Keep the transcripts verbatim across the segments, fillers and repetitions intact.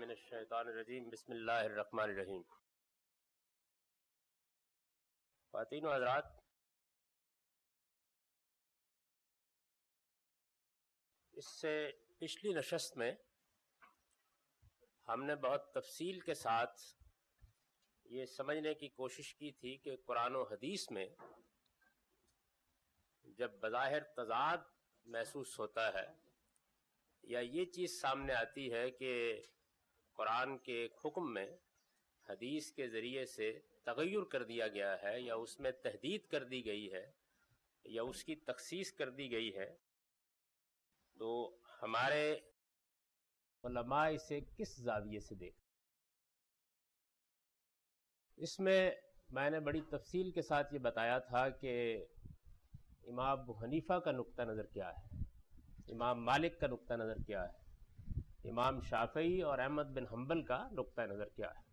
من الشیطان الرجیم بسم اللہ الرحمن الرحیم۔ خواتین و حضرات، اس سے پچھلی نشست میں ہم نے بہت تفصیل کے ساتھ یہ سمجھنے کی کوشش کی تھی کہ قرآن و حدیث میں جب بظاہر تضاد محسوس ہوتا ہے یا یہ چیز سامنے آتی ہے کہ قرآن کے ایک حکم میں حدیث کے ذریعے سے تغیر کر دیا گیا ہے یا اس میں تحدید کر دی گئی ہے یا اس کی تخصیص کر دی گئی ہے، تو ہمارے علماء اسے کس زاویے سے دیکھتے ہیں۔ اس میں میں نے بڑی تفصیل کے ساتھ یہ بتایا تھا کہ امام ابو حنیفہ کا نقطہ نظر کیا ہے، امام مالک کا نقطہ نظر کیا ہے، امام شافعی اور احمد بن حنبل کا نقطہ نظر کیا ہے۔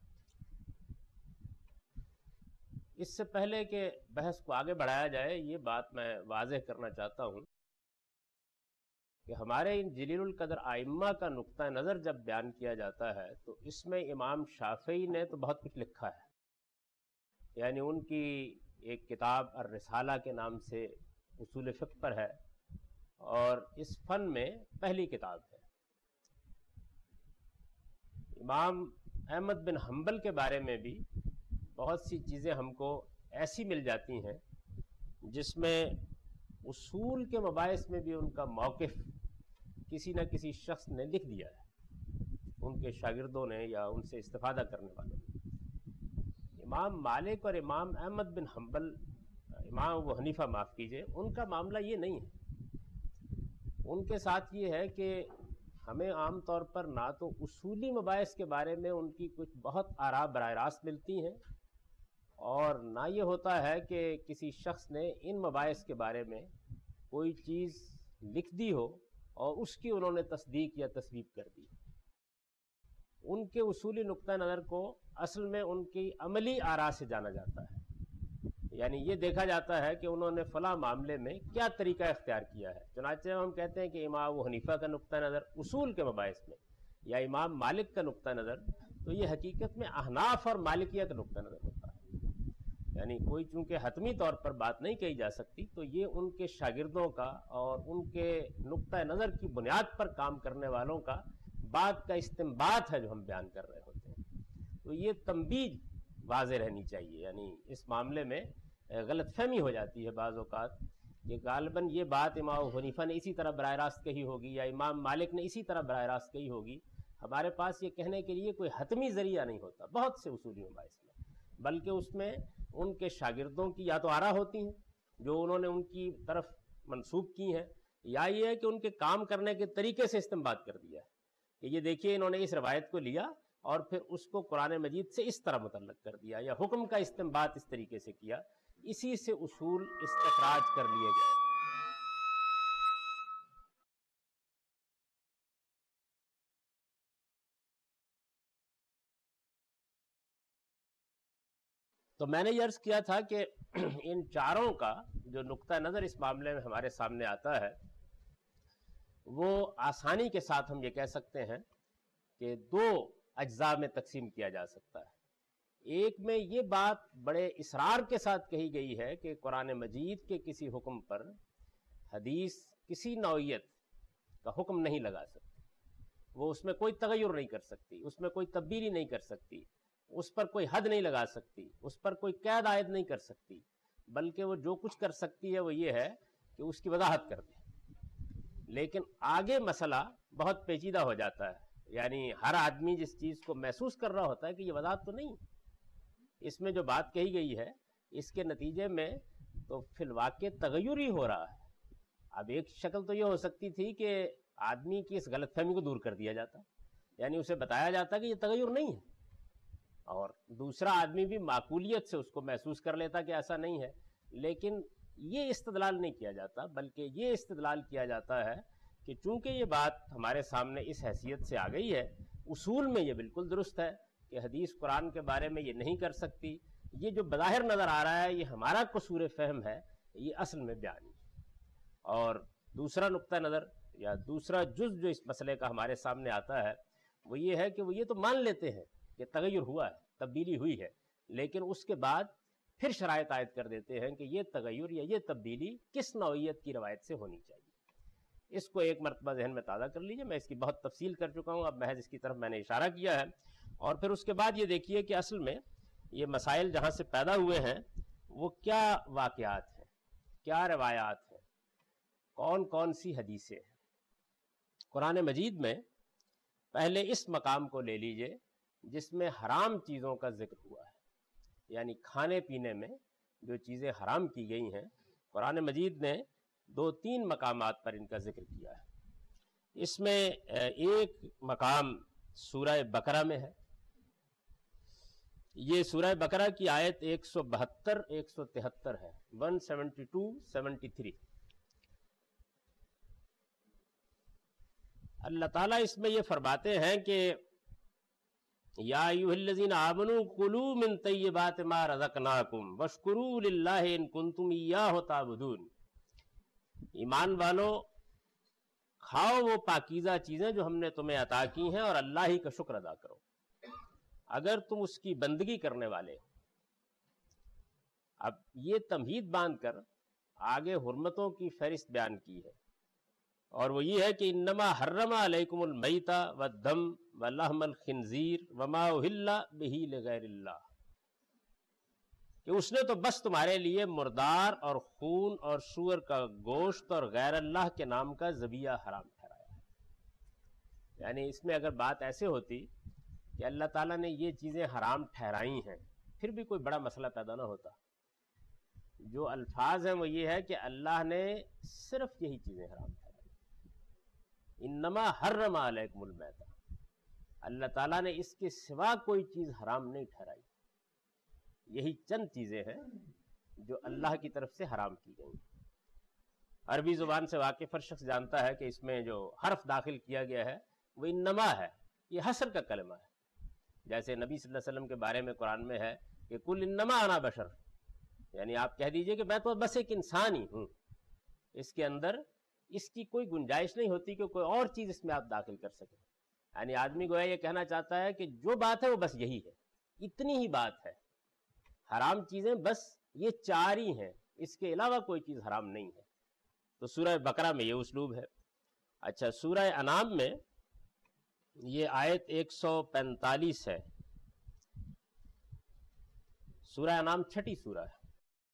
اس سے پہلے کہ بحث کو آگے بڑھایا جائے، یہ بات میں واضح کرنا چاہتا ہوں کہ ہمارے ان جلیل القدر ائمہ کا نقطہ نظر جب بیان کیا جاتا ہے تو اس میں امام شافعی نے تو بہت کچھ لکھا ہے، یعنی ان کی ایک کتاب الرسالہ کے نام سے اصول فقہ پر ہے اور اس فن میں پہلی کتاب ہے۔ امام احمد بن حنبل کے بارے میں بھی بہت سی چیزیں ہم کو ایسی مل جاتی ہیں جس میں اصول کے مباحث میں بھی ان کا موقف کسی نہ کسی شخص نے لکھ دیا ہے، ان کے شاگردوں نے یا ان سے استفادہ کرنے والوں نے۔ امام مالک اور امام احمد بن حنبل، امام ابو حنیفہ معاف کیجئے، ان کا معاملہ یہ نہیں ہے۔ ان کے ساتھ یہ ہے کہ ہمیں عام طور پر نہ تو اصولی مباحث کے بارے میں ان کی کچھ بہت آراء براہ راست ملتی ہیں، اور نہ یہ ہوتا ہے کہ کسی شخص نے ان مباحث کے بارے میں کوئی چیز لکھ دی ہو اور اس کی انہوں نے تصدیق یا تصویب کر دی۔ ان کے اصولی نقطہ نظر کو اصل میں ان کی عملی آراء سے جانا جاتا ہے، یعنی یہ دیکھا جاتا ہے کہ انہوں نے فلاں معاملے میں کیا طریقہ اختیار کیا ہے۔ چنانچہ ہم کہتے ہیں کہ امام ابو حنیفہ کا نقطہ نظر اصول کے مباحث میں یا امام مالک کا نقطہ نظر، تو یہ حقیقت میں احناف اور مالکیہ کا نقطہ نظر ہوتا ہے، یعنی کوئی چونکہ حتمی طور پر بات نہیں کہی جا سکتی، تو یہ ان کے شاگردوں کا اور ان کے نقطہ نظر کی بنیاد پر کام کرنے والوں کا بات کا استنباط ہے جو ہم بیان کر رہے ہوتے ہیں۔ تو یہ تنبیہ واضح رہنی چاہیے، یعنی اس معاملے میں غلط فہمی ہو جاتی ہے بعض اوقات کہ غالباً یہ بات امام ابو حنیفہ نے اسی طرح براہ راست کہی ہوگی یا امام مالک نے اسی طرح براہ راست کہی ہوگی۔ ہمارے پاس یہ کہنے کے لیے کوئی حتمی ذریعہ نہیں ہوتا بہت سے اصولی مباحث میں، بلکہ اس میں ان کے شاگردوں کی یا تو آراء ہوتی ہیں جو انہوں نے ان کی طرف منسوب کی ہیں، یا یہ ہے کہ ان کے کام کرنے کے طریقے سے استنباط کر دیا ہے کہ یہ دیکھیے انہوں نے اس روایت کو لیا اور پھر اس کو قرآن مجید سے اس طرح متعلق کر دیا، یا حکم کا استنباط اس طریقے سے کیا، اسی سے اصول استخراج کر لیے گئے۔ تو میں نے یہ عرض کیا تھا کہ ان چاروں کا جو نقطہ نظر اس معاملے میں ہمارے سامنے آتا ہے وہ آسانی کے ساتھ ہم یہ کہہ سکتے ہیں کہ دو اجزاء میں تقسیم کیا جا سکتا ہے۔ ایک میں یہ بات بڑے اصرار کے ساتھ کہی گئی ہے کہ قرآن مجید کے کسی حکم پر حدیث کسی نوعیت کا حکم نہیں لگا سکتی، وہ اس میں کوئی تغیر نہیں کر سکتی، اس میں کوئی تبدیلی نہیں کر سکتی، اس پر کوئی حد نہیں لگا سکتی، اس پر کوئی قید عائد نہیں کر سکتی، بلکہ وہ جو کچھ کر سکتی ہے وہ یہ ہے کہ اس کی وضاحت کر دے۔ لیکن آگے مسئلہ بہت پیچیدہ ہو جاتا ہے، یعنی ہر آدمی جس چیز کو محسوس کر رہا ہوتا ہے کہ یہ وضاحت تو نہیں، اس میں جو بات کہی گئی ہے اس کے نتیجے میں تو فی الواقع تغیر ہی ہو رہا ہے۔ اب ایک شکل تو یہ ہو سکتی تھی کہ آدمی کی اس غلط فہمی کو دور کر دیا جاتا، یعنی اسے بتایا جاتا کہ یہ تغیر نہیں ہے، اور دوسرا آدمی بھی معقولیت سے اس کو محسوس کر لیتا کہ ایسا نہیں ہے۔ لیکن یہ استدلال نہیں کیا جاتا، بلکہ یہ استدلال کیا جاتا ہے کہ چونکہ یہ بات ہمارے سامنے اس حیثیت سے آ گئی ہے، اصول میں یہ بالکل درست ہے کہ حدیث قرآن کے بارے میں یہ نہیں کر سکتی، یہ جو بظاہر نظر آ رہا ہے یہ ہمارا قصور فہم ہے، یہ اصل میں بیان ہے۔ اور دوسرا نقطہ نظر یا دوسرا جز جو اس مسئلے کا ہمارے سامنے آتا ہے وہ یہ ہے کہ وہ یہ تو مان لیتے ہیں کہ تغیر ہوا ہے، تبدیلی ہوئی ہے، لیکن اس کے بعد پھر شرائط عائد کر دیتے ہیں کہ یہ تغیر یا یہ تبدیلی کس نوعیت کی روایت سے ہونی چاہیے۔ اس کو ایک مرتبہ ذہن میں تازہ کر لیجئے، میں اس کی بہت تفصیل کر چکا ہوں، اب محض اس کی طرف میں نے اشارہ کیا ہے۔ اور پھر اس کے بعد یہ دیکھیے کہ اصل میں یہ مسائل جہاں سے پیدا ہوئے ہیں وہ کیا واقعات ہیں، کیا روایات ہیں، کون کون سی حدیثیں ہیں۔ قرآن مجید میں پہلے اس مقام کو لے لیجئے جس میں حرام چیزوں کا ذکر ہوا ہے، یعنی کھانے پینے میں جو چیزیں حرام کی گئی ہیں، قرآن مجید نے دو تین مقامات پر ان کا ذکر کیا ہے۔ اس میں ایک مقام سورہ بقرہ میں ہے، یہ سورہ بقرہ کی آیت ایک سو بہتر ایک سو تہتر ہے، one seventy two seventy three. Allah تعالیٰ اس میں یہ فرماتے ہیں کہ یا ایھا الذین آمنوا کلوا من طیبات ما رزقناکم واشکروا للہ ان کنتم ایاہ تعبدون۔ ایمان والو، کھاؤ وہ پاکیزہ چیزیں جو ہم نے تمہیں عطا کی ہیں اور اللہ ہی کا شکر ادا کرو اگر تم اس کی بندگی کرنے والے ہو۔ اب یہ تمہید باندھ کر آگے حرمتوں کی فہرست بیان کی ہے، اور وہ یہ ہے کہ انما حرم علیکم المیتۃ والدم ولحم الخنزیر وما اہل بہ لغیر اللہ، کہ اس نے تو بس تمہارے لیے مردار اور خون اور سور کا گوشت اور غیر اللہ کے نام کا ذبیحہ حرام ٹھہرایا ہے۔ یعنی اس میں اگر بات ایسے ہوتی کہ اللہ تعالیٰ نے یہ چیزیں حرام ٹھہرائی ہیں، پھر بھی کوئی بڑا مسئلہ پیدا نہ ہوتا۔ جو الفاظ ہیں وہ یہ ہے کہ اللہ نے صرف یہی چیزیں حرام ٹھہرائی، انما حرم علیکم المیتۃ، اللہ تعالیٰ نے اس کے سوا کوئی چیز حرام نہیں ٹھہرائی، یہی چند چیزیں ہیں جو اللہ کی طرف سے حرام کی گئی ہیں۔ عربی زبان سے واقف ہر شخص جانتا ہے کہ اس میں جو حرف داخل کیا گیا ہے وہ انما ہے، یہ حصر کا کلمہ ہے۔ جیسے نبی صلی اللہ علیہ وسلم کے بارے میں قرآن میں ہے کہ کل انما انا بشر، یعنی آپ کہہ دیجئے کہ میں تو بس ایک انسان ہی ہوں۔ اس کے اندر اس کی کوئی گنجائش نہیں ہوتی کہ کوئی اور چیز اس میں آپ داخل کر سکیں۔ یعنی آدمی گویا یہ کہنا چاہتا ہے کہ جو بات ہے وہ بس یہی ہے، اتنی ہی بات ہے، حرام چیزیں بس یہ چار ہی ہیں، اس کے علاوہ کوئی چیز حرام نہیں ہے۔ تو سورہ بقرہ میں یہ اسلوب ہے۔ اچھا، سورہ انعام میں یہ آیت ایک سو پینتالیس ہے، سورہ انعام چھٹی سورہ ہے،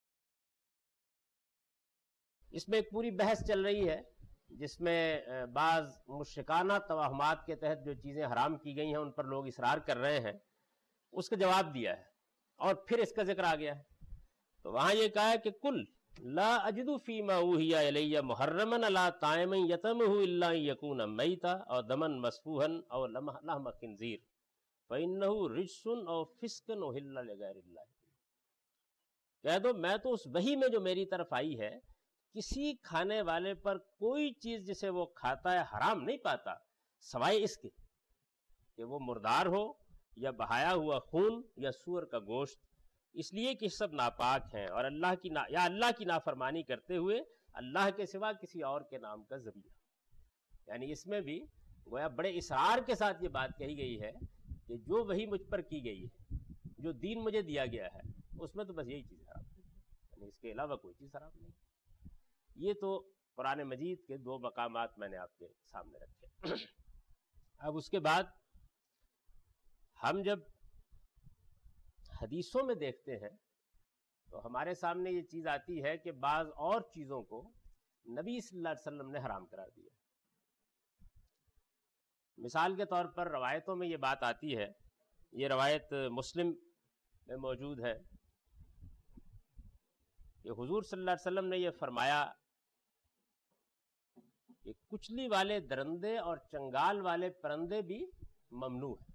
اس میں ایک پوری بحث چل رہی ہے جس میں بعض مشرکانہ توہمات کے تحت جو چیزیں حرام کی گئی ہیں ان پر لوگ اصرار کر رہے ہیں، اس کا جواب دیا ہے، اور پھر اس کا ذکر آ گیا ہے۔ تو وہاں یہ کہا ہے کہ کل لا اجد فیما اوحی الی محرما علی طاعم یطعمہ الا ان یکون میتا او دما مسفوحا او لحم خنزیر فانہ رجس او فسق احل لغیر اللہ۔ کہہ دو میں تو اس وحی میں جو میری طرف آئی ہے کسی کھانے والے پر کوئی چیز جسے وہ کھاتا ہے حرام نہیں پاتا سوائے اس کے کہ وہ مردار ہو یا بہایا ہوا خون یا سور کا گوشت، اس لیے کہ سب ناپاک ہیں اور اللہ کی نا یا اللہ کی نافرمانی کرتے ہوئے اللہ کے سوا کسی اور کے نام کا ذبیحہ۔ یعنی اس میں بھی گویا بڑے اصرار کے ساتھ یہ بات کہی گئی ہے کہ جو وحی مجھ پر کی گئی ہے، جو دین مجھے دیا گیا ہے، اس میں تو بس یہی چیز حرام ہے، یعنی اس کے علاوہ کوئی چیز حرام نہیں۔ یہ تو قرآن مجید کے دو مقامات میں نے آپ کے سامنے رکھے۔ اب اس کے بعد ہم جب حدیثوں میں دیکھتے ہیں تو ہمارے سامنے یہ چیز آتی ہے کہ بعض اور چیزوں کو نبی صلی اللہ علیہ وسلم نے حرام قرار دیا۔ مثال کے طور پر روایتوں میں یہ بات آتی ہے، یہ روایت مسلم میں موجود ہے کہ حضور صلی اللہ علیہ وسلم نے یہ فرمایا کہ کچلی والے درندے اور چنگال والے پرندے بھی ممنوع ہیں۔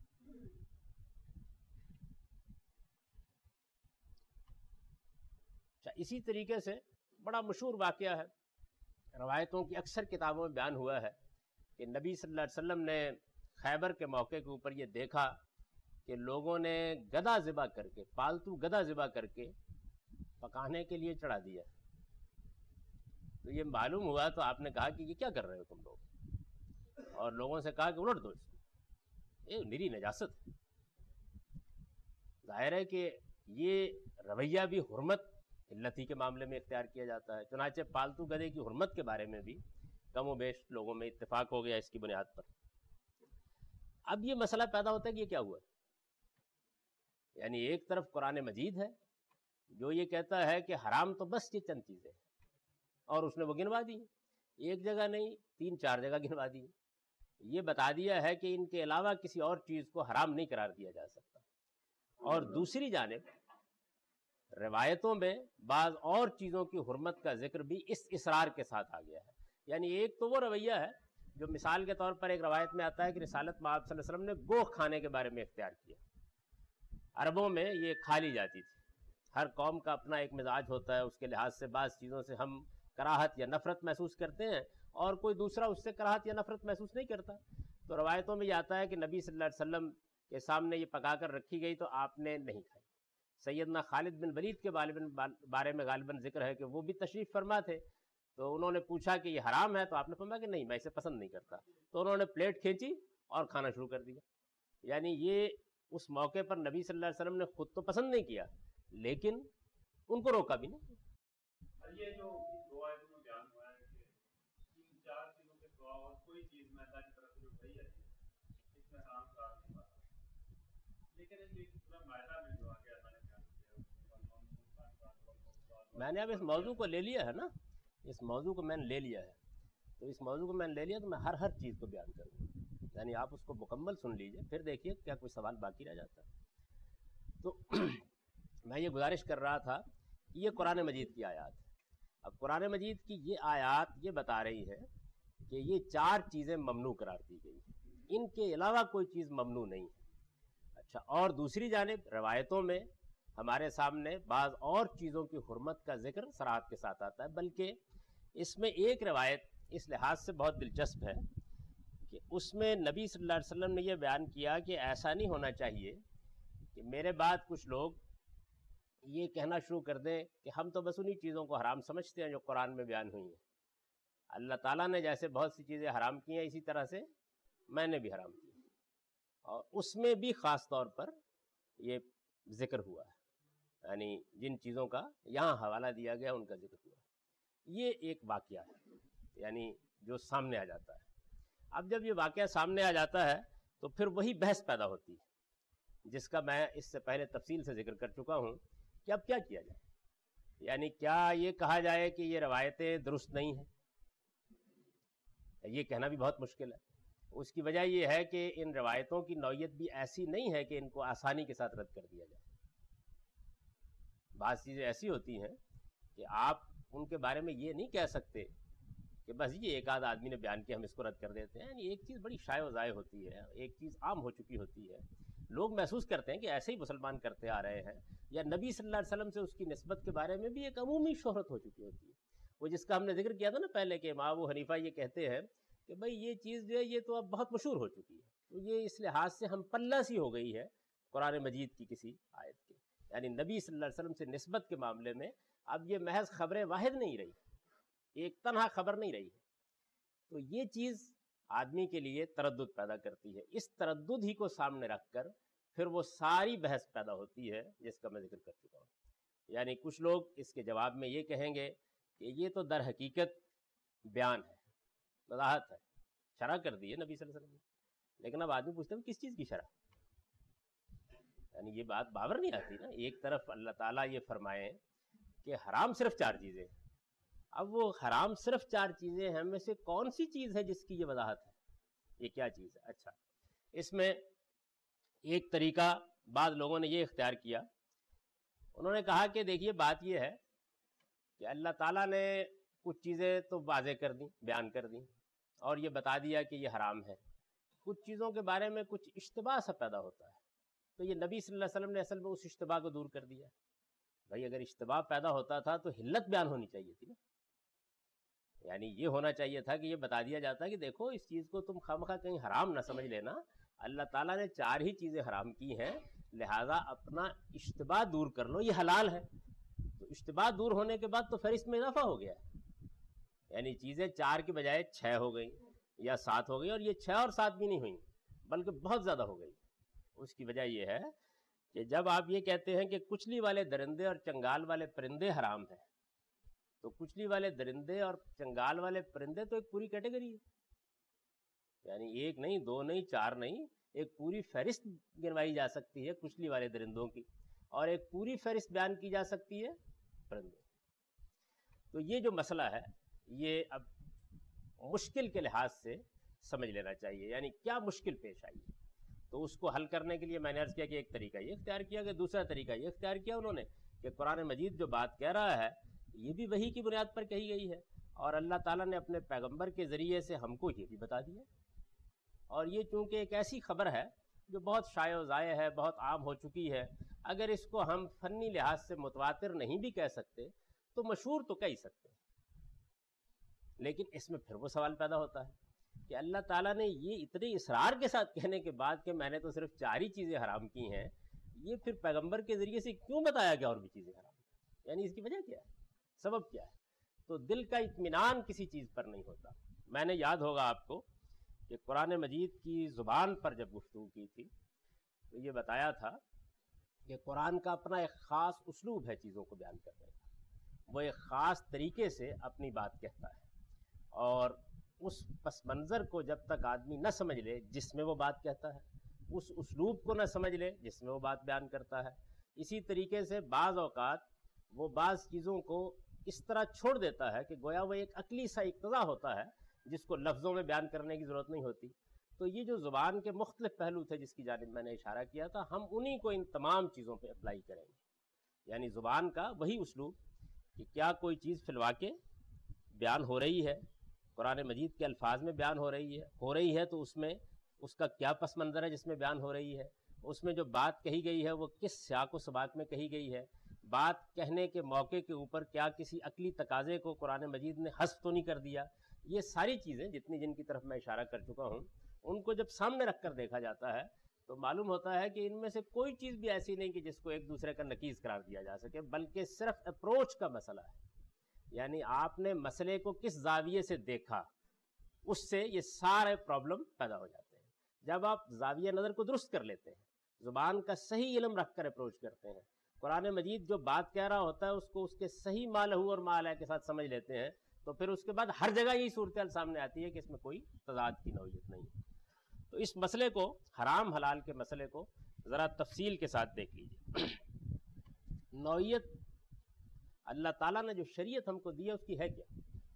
اسی طریقے سے بڑا مشہور واقعہ ہے، روایتوں کی اکثر کتابوں میں بیان ہوا ہے کہ نبی صلی اللہ علیہ وسلم نے خیبر کے موقع کے اوپر یہ دیکھا کہ لوگوں نے گدھا ذبح کر کے، پالتو گدھا ذبح کر کے پکانے کے لیے چڑھا دیا۔ تو یہ معلوم ہوا تو آپ نے کہا کہ یہ کیا کر رہے ہو تم لوگ، اور لوگوں سے کہا کہ الٹ دو اس کو، یہ نری نجاست ہے۔ ظاہر ہے کہ یہ رویہ بھی حرمت علتی کے معاملے میں اختیار کیا جاتا ہے، چنانچہ پالتو گدھے کی حرمت کے بارے میں بھی کم و بیش لوگوں میں اتفاق ہو گیا اس کی بنیاد پر۔ اب یہ مسئلہ پیدا ہوتا ہے کہ یہ کیا ہوا، یعنی ایک طرف قرآن مجید ہے جو یہ کہتا ہے کہ حرام تو بس یہ چند چیزیں ہیں، اور اس نے وہ گنوا دی، ایک جگہ نہیں تین چار جگہ گنوا دی، یہ بتا دیا ہے کہ ان کے علاوہ کسی اور چیز کو حرام نہیں قرار دیا جا سکتا۔ اور دوسری جانب روایتوں میں بعض اور چیزوں کی حرمت کا ذکر بھی اس اصرار کے ساتھ آ گیا ہے، یعنی ایک تو وہ رویہ ہے جو مثال کے طور پر ایک روایت میں آتا ہے کہ رسالت میں آپ صلی اللہ علیہ وسلم نے گوہ کھانے کے بارے میں اختیار کیا۔ عربوں میں یہ کھا لی جاتی تھی، ہر قوم کا اپنا ایک مزاج ہوتا ہے، اس کے لحاظ سے بعض چیزوں سے ہم کراہت یا نفرت محسوس کرتے ہیں اور کوئی دوسرا اس سے کراہت یا نفرت محسوس نہیں کرتا۔ تو روایتوں میں یہ آتا ہے کہ نبی صلی اللہ علیہ وسلم کے سامنے یہ پکا کر رکھی گئی تو آپ نے نہیں کھائی۔ سیدنا خالد بن ولید کے بارے میں غالباً ذکر ہے کہ وہ بھی تشریف فرما تھے، تو انہوں نے پوچھا کہ یہ حرام ہے، تو آپ نے فرمایا کہ نہیں میں اسے پسند نہیں کرتا، تو انہوں نے پلیٹ کھینچی اور کھانا شروع کر دیا۔ یعنی یہ اس موقع پر نبی صلی اللہ علیہ وسلم نے خود تو پسند نہیں کیا لیکن ان کو روکا بھی نہیں۔ یہ جو دو آیتوں میں بیان ہوا ہے کہ ان چار چیزوں کے سوا اور کوئی چیز میں اللہ کی طرف سے جو بھائی ہے اس میں حرام قرار نہیں پاتا، لیکن ایک سورہ مائدہ میں جو آگے اللہ نے بیان کیا، میں نے اب اس موضوع کو لے لیا ہے نا، اس موضوع کو میں نے لے لیا ہے، تو اس موضوع کو میں نے لے لیا تو میں ہر ہر چیز کو بیان کروں گا، یعنی آپ اس کو مکمل سن لیجئے، پھر دیکھیے کیا کوئی سوال باقی رہ جاتا ہے۔ تو میں یہ گزارش کر رہا تھا کہ یہ قرآن مجید کی آیات ہے۔ اب قرآن مجید کی یہ آیات یہ بتا رہی ہے کہ یہ چار چیزیں ممنوع قرار دی گئی، ان کے علاوہ کوئی چیز ممنوع نہیں ہے۔ اچھا، اور دوسری جانب روایتوں میں ہمارے سامنے بعض اور چیزوں کی حرمت کا ذکر صراحت کے ساتھ آتا ہے، بلکہ اس میں ایک روایت اس لحاظ سے بہت دلچسپ ہے کہ اس میں نبی صلی اللہ علیہ وسلم نے یہ بیان کیا کہ ایسا نہیں ہونا چاہیے کہ میرے بعد کچھ لوگ یہ کہنا شروع کر دیں کہ ہم تو بس انہی چیزوں کو حرام سمجھتے ہیں جو قرآن میں بیان ہوئی ہیں، اللہ تعالیٰ نے جیسے بہت سی چیزیں حرام کی ہیں اسی طرح سے میں نے بھی حرام کی، اور اس میں بھی خاص طور پر یہ ذکر ہوا ہے، یعنی جن چیزوں کا یہاں حوالہ دیا گیا ان کا ذکر ہوا۔ یہ ایک واقعہ ہے یعنی جو سامنے آ جاتا ہے۔ اب جب یہ واقعہ سامنے آ جاتا ہے تو پھر وہی بحث پیدا ہوتی ہے جس کا میں اس سے پہلے تفصیل سے ذکر کر چکا ہوں کہ اب کیا کیا جائے، یعنی کیا یہ کہا جائے کہ یہ روایتیں درست نہیں ہیں؟ یہ کہنا بھی بہت مشکل ہے۔ اس کی وجہ یہ ہے کہ ان روایتوں کی نوعیت بھی ایسی نہیں ہے کہ ان کو آسانی کے ساتھ رد کر دیا جائے۔ بعض چیزیں ایسی ہوتی ہیں کہ آپ ان کے بارے میں یہ نہیں کہہ سکتے کہ بس یہ ایک آدھ آدمی نے بیان کیا ہم اس کو رد کر دیتے ہیں، یعنی ایک چیز بڑی شائع و ضائع ہوتی ہے، ایک چیز عام ہو چکی ہوتی ہے، لوگ محسوس کرتے ہیں کہ ایسے ہی مسلمان کرتے آ رہے ہیں، یا نبی صلی اللہ علیہ وسلم سے اس کی نسبت کے بارے میں بھی ایک عمومی شہرت ہو چکی ہوتی ہے۔ وہ جس کا ہم نے ذکر کیا تھا نا پہلے کہ امام ابو حنیفہ یہ کہتے ہیں کہ بھئی یہ چیز جو ہے یہ تو اب بہت مشہور ہو چکی ہے، تو یہ اس لحاظ سے ہم پلہ سی ہو گئی ہے قرآن مجید کی کسی آیت کے، یعنی نبی صلی اللہ علیہ وسلم سے نسبت کے معاملے میں اب یہ محض خبر واحد نہیں رہی، ایک تنہا خبر نہیں رہی ہے، تو یہ چیز آدمی کے لیے تردد پیدا کرتی ہے۔ اس تردد ہی کو سامنے رکھ کر پھر وہ ساری بحث پیدا ہوتی ہے جس کا میں ذکر کر چکا ہوں۔ یعنی کچھ لوگ اس کے جواب میں یہ کہیں گے کہ یہ تو در حقیقت بیان ہے، وضاحت ہے، شرح کر دی ہے نبی صلی اللہ علیہ وسلم نے، لیکن اب آدمی پوچھتا ہے کس چیز کی شرح؟ یعنی یہ بات باور نہیں آتی نا، ایک طرف اللہ تعالیٰ یہ فرمائے کہ حرام صرف چار چیزیں، اب وہ حرام صرف چار چیزیں ہیں میں سے کون سی چیز ہے جس کی یہ وضاحت ہے، یہ کیا چیز ہے؟ اچھا، اس میں ایک طریقہ بعض لوگوں نے یہ اختیار کیا، انہوں نے کہا کہ دیکھیے بات یہ ہے کہ اللہ تعالیٰ نے کچھ چیزیں تو واضح کر دیں، بیان کر دیں اور یہ بتا دیا کہ یہ حرام ہے، کچھ چیزوں کے بارے میں کچھ اشتباہ سا پیدا ہوتا ہے، تو یہ نبی صلی اللہ علیہ وسلم نے اصل میں اس اشتباہ کو دور کر دیا۔ بھائی اگر اشتباہ پیدا ہوتا تھا تو حلت بیان ہونی چاہیے تھی نا، یعنی یہ ہونا چاہیے تھا کہ یہ بتا دیا جاتا کہ دیکھو اس چیز کو تم خواہ کہیں حرام نہ سمجھ لینا، اللہ تعالیٰ نے چار ہی چیزیں حرام کی ہیں، لہٰذا اپنا اشتباہ دور کر لو، یہ حلال ہے۔ تو اشتباہ دور ہونے کے بعد تو پھر اس میں اضافہ ہو گیا، یعنی چیزیں چار کی بجائے چھ ہو گئی یا سات ہو گئی، اور یہ چھ اور سات بھی نہیں ہوئی، بلکہ بہت زیادہ ہو گئی. اس کی وجہ یہ ہے کہ جب آپ یہ کہتے ہیں کہ کچلی والے درندے اور چنگال والے پرندے حرام ہیں، تو کچلی والے درندے اور چنگال والے پرندے تو ایک پوری کیٹیگری ہے، یعنی ایک نہیں، دو نہیں، چار نہیں، ایک پوری فہرست گنوائی جا سکتی ہے کچلی والے درندوں کی، اور ایک پوری فہرست بیان کی جا سکتی ہے پرندوں. تو یہ جو مسئلہ ہے یہ اب مشکل کے لحاظ سے سمجھ لینا چاہیے، یعنی کیا مشکل پیش آئی ہے. تو اس کو حل کرنے کے لیے میں نے عرض کیا کہ ایک طریقہ یہ اختیار کیا کہ دوسرا طریقہ یہ اختیار کیا انہوں نے کہ قرآن مجید جو بات کہہ رہا ہے یہ بھی وحی کی بنیاد پر کہی گئی ہے، اور اللہ تعالیٰ نے اپنے پیغمبر کے ذریعے سے ہم کو یہ بھی بتا دیا. اور یہ چونکہ ایک ایسی خبر ہے جو بہت شائع و ضائع ہے، بہت عام ہو چکی ہے، اگر اس کو ہم فنی لحاظ سے متواتر نہیں بھی کہہ سکتے تو مشہور تو کہہ سکتے ہیں. لیکن اس میں پھر وہ سوال پیدا ہوتا ہے کہ اللہ تعالیٰ نے یہ اتنے اصرار کے ساتھ کہنے کے بعد کہ میں نے تو صرف چار ہی چیزیں حرام کی ہیں، یہ پھر پیغمبر کے ذریعے سے کیوں بتایا کہ اور بھی چیزیں حرام ہیں؟ یعنی اس کی وجہ کیا ہے، سبب کیا ہے؟ تو دل کا اطمینان کسی چیز پر نہیں ہوتا. میں نے یاد ہوگا آپ کو کہ قرآن مجید کی زبان پر جب گفتگو کی تھی تو یہ بتایا تھا کہ قرآن کا اپنا ایک خاص اسلوب ہے چیزوں کو بیان کرنے کا. وہ ایک خاص طریقے سے اپنی بات کہتا ہے، اور اس پس منظر کو جب تک آدمی نہ سمجھ لے جس میں وہ بات کہتا ہے، اس اسلوب کو نہ سمجھ لے جس میں وہ بات بیان کرتا ہے، اسی طریقے سے بعض اوقات وہ بعض چیزوں کو اس طرح چھوڑ دیتا ہے کہ گویا وہ ایک عقلی سا اقتضا ہوتا ہے جس کو لفظوں میں بیان کرنے کی ضرورت نہیں ہوتی. تو یہ جو زبان کے مختلف پہلو تھے جس کی جانب میں نے اشارہ کیا تھا، ہم انہی کو ان تمام چیزوں پہ اپلائی کریں گے. یعنی زبان کا وہی اسلوب کہ کیا کوئی چیز فی الواقع بیان ہو رہی ہے، قرآن مجید کے الفاظ میں بیان ہو رہی ہے ہو رہی ہے تو اس میں اس کا کیا پس منظر ہے جس میں بیان ہو رہی ہے، اس میں جو بات کہی گئی ہے وہ کس سیاق و سباق میں کہی گئی ہے، بات کہنے کے موقع کے اوپر کیا کسی عقلی تقاضے کو قرآن مجید نے حذف تو نہیں کر دیا. یہ ساری چیزیں جتنی جن کی طرف میں اشارہ کر چکا ہوں ان کو جب سامنے رکھ کر دیکھا جاتا ہے تو معلوم ہوتا ہے کہ ان میں سے کوئی چیز بھی ایسی نہیں کہ جس کو ایک دوسرے کا نقیض قرار دیا جا سکے، بلکہ صرف اپروچ کا مسئلہ ہے. یعنی آپ نے مسئلے کو کس زاویے سے دیکھا اس سے یہ سارے پرابلم پیدا ہو جاتے ہیں. جب آپ زاویہ نظر کو درست کر لیتے ہیں، زبان کا صحیح علم رکھ کر اپروچ کرتے ہیں، قرآن مجید جو بات کہہ رہا ہوتا ہے اس کو اس کے صحیح مالہو اور مالہ کے ساتھ سمجھ لیتے ہیں، تو پھر اس کے بعد ہر جگہ یہی صورتحال سامنے آتی ہے کہ اس میں کوئی تضاد کی نوعیت نہیں ہے. تو اس مسئلے کو، حرام حلال کے مسئلے کو ذرا تفصیل کے ساتھ دیکھ لیجیے. نوعیت اللہ تعالیٰ نے جو شریعت ہم کو دی ہے اس کی ہے کیا؟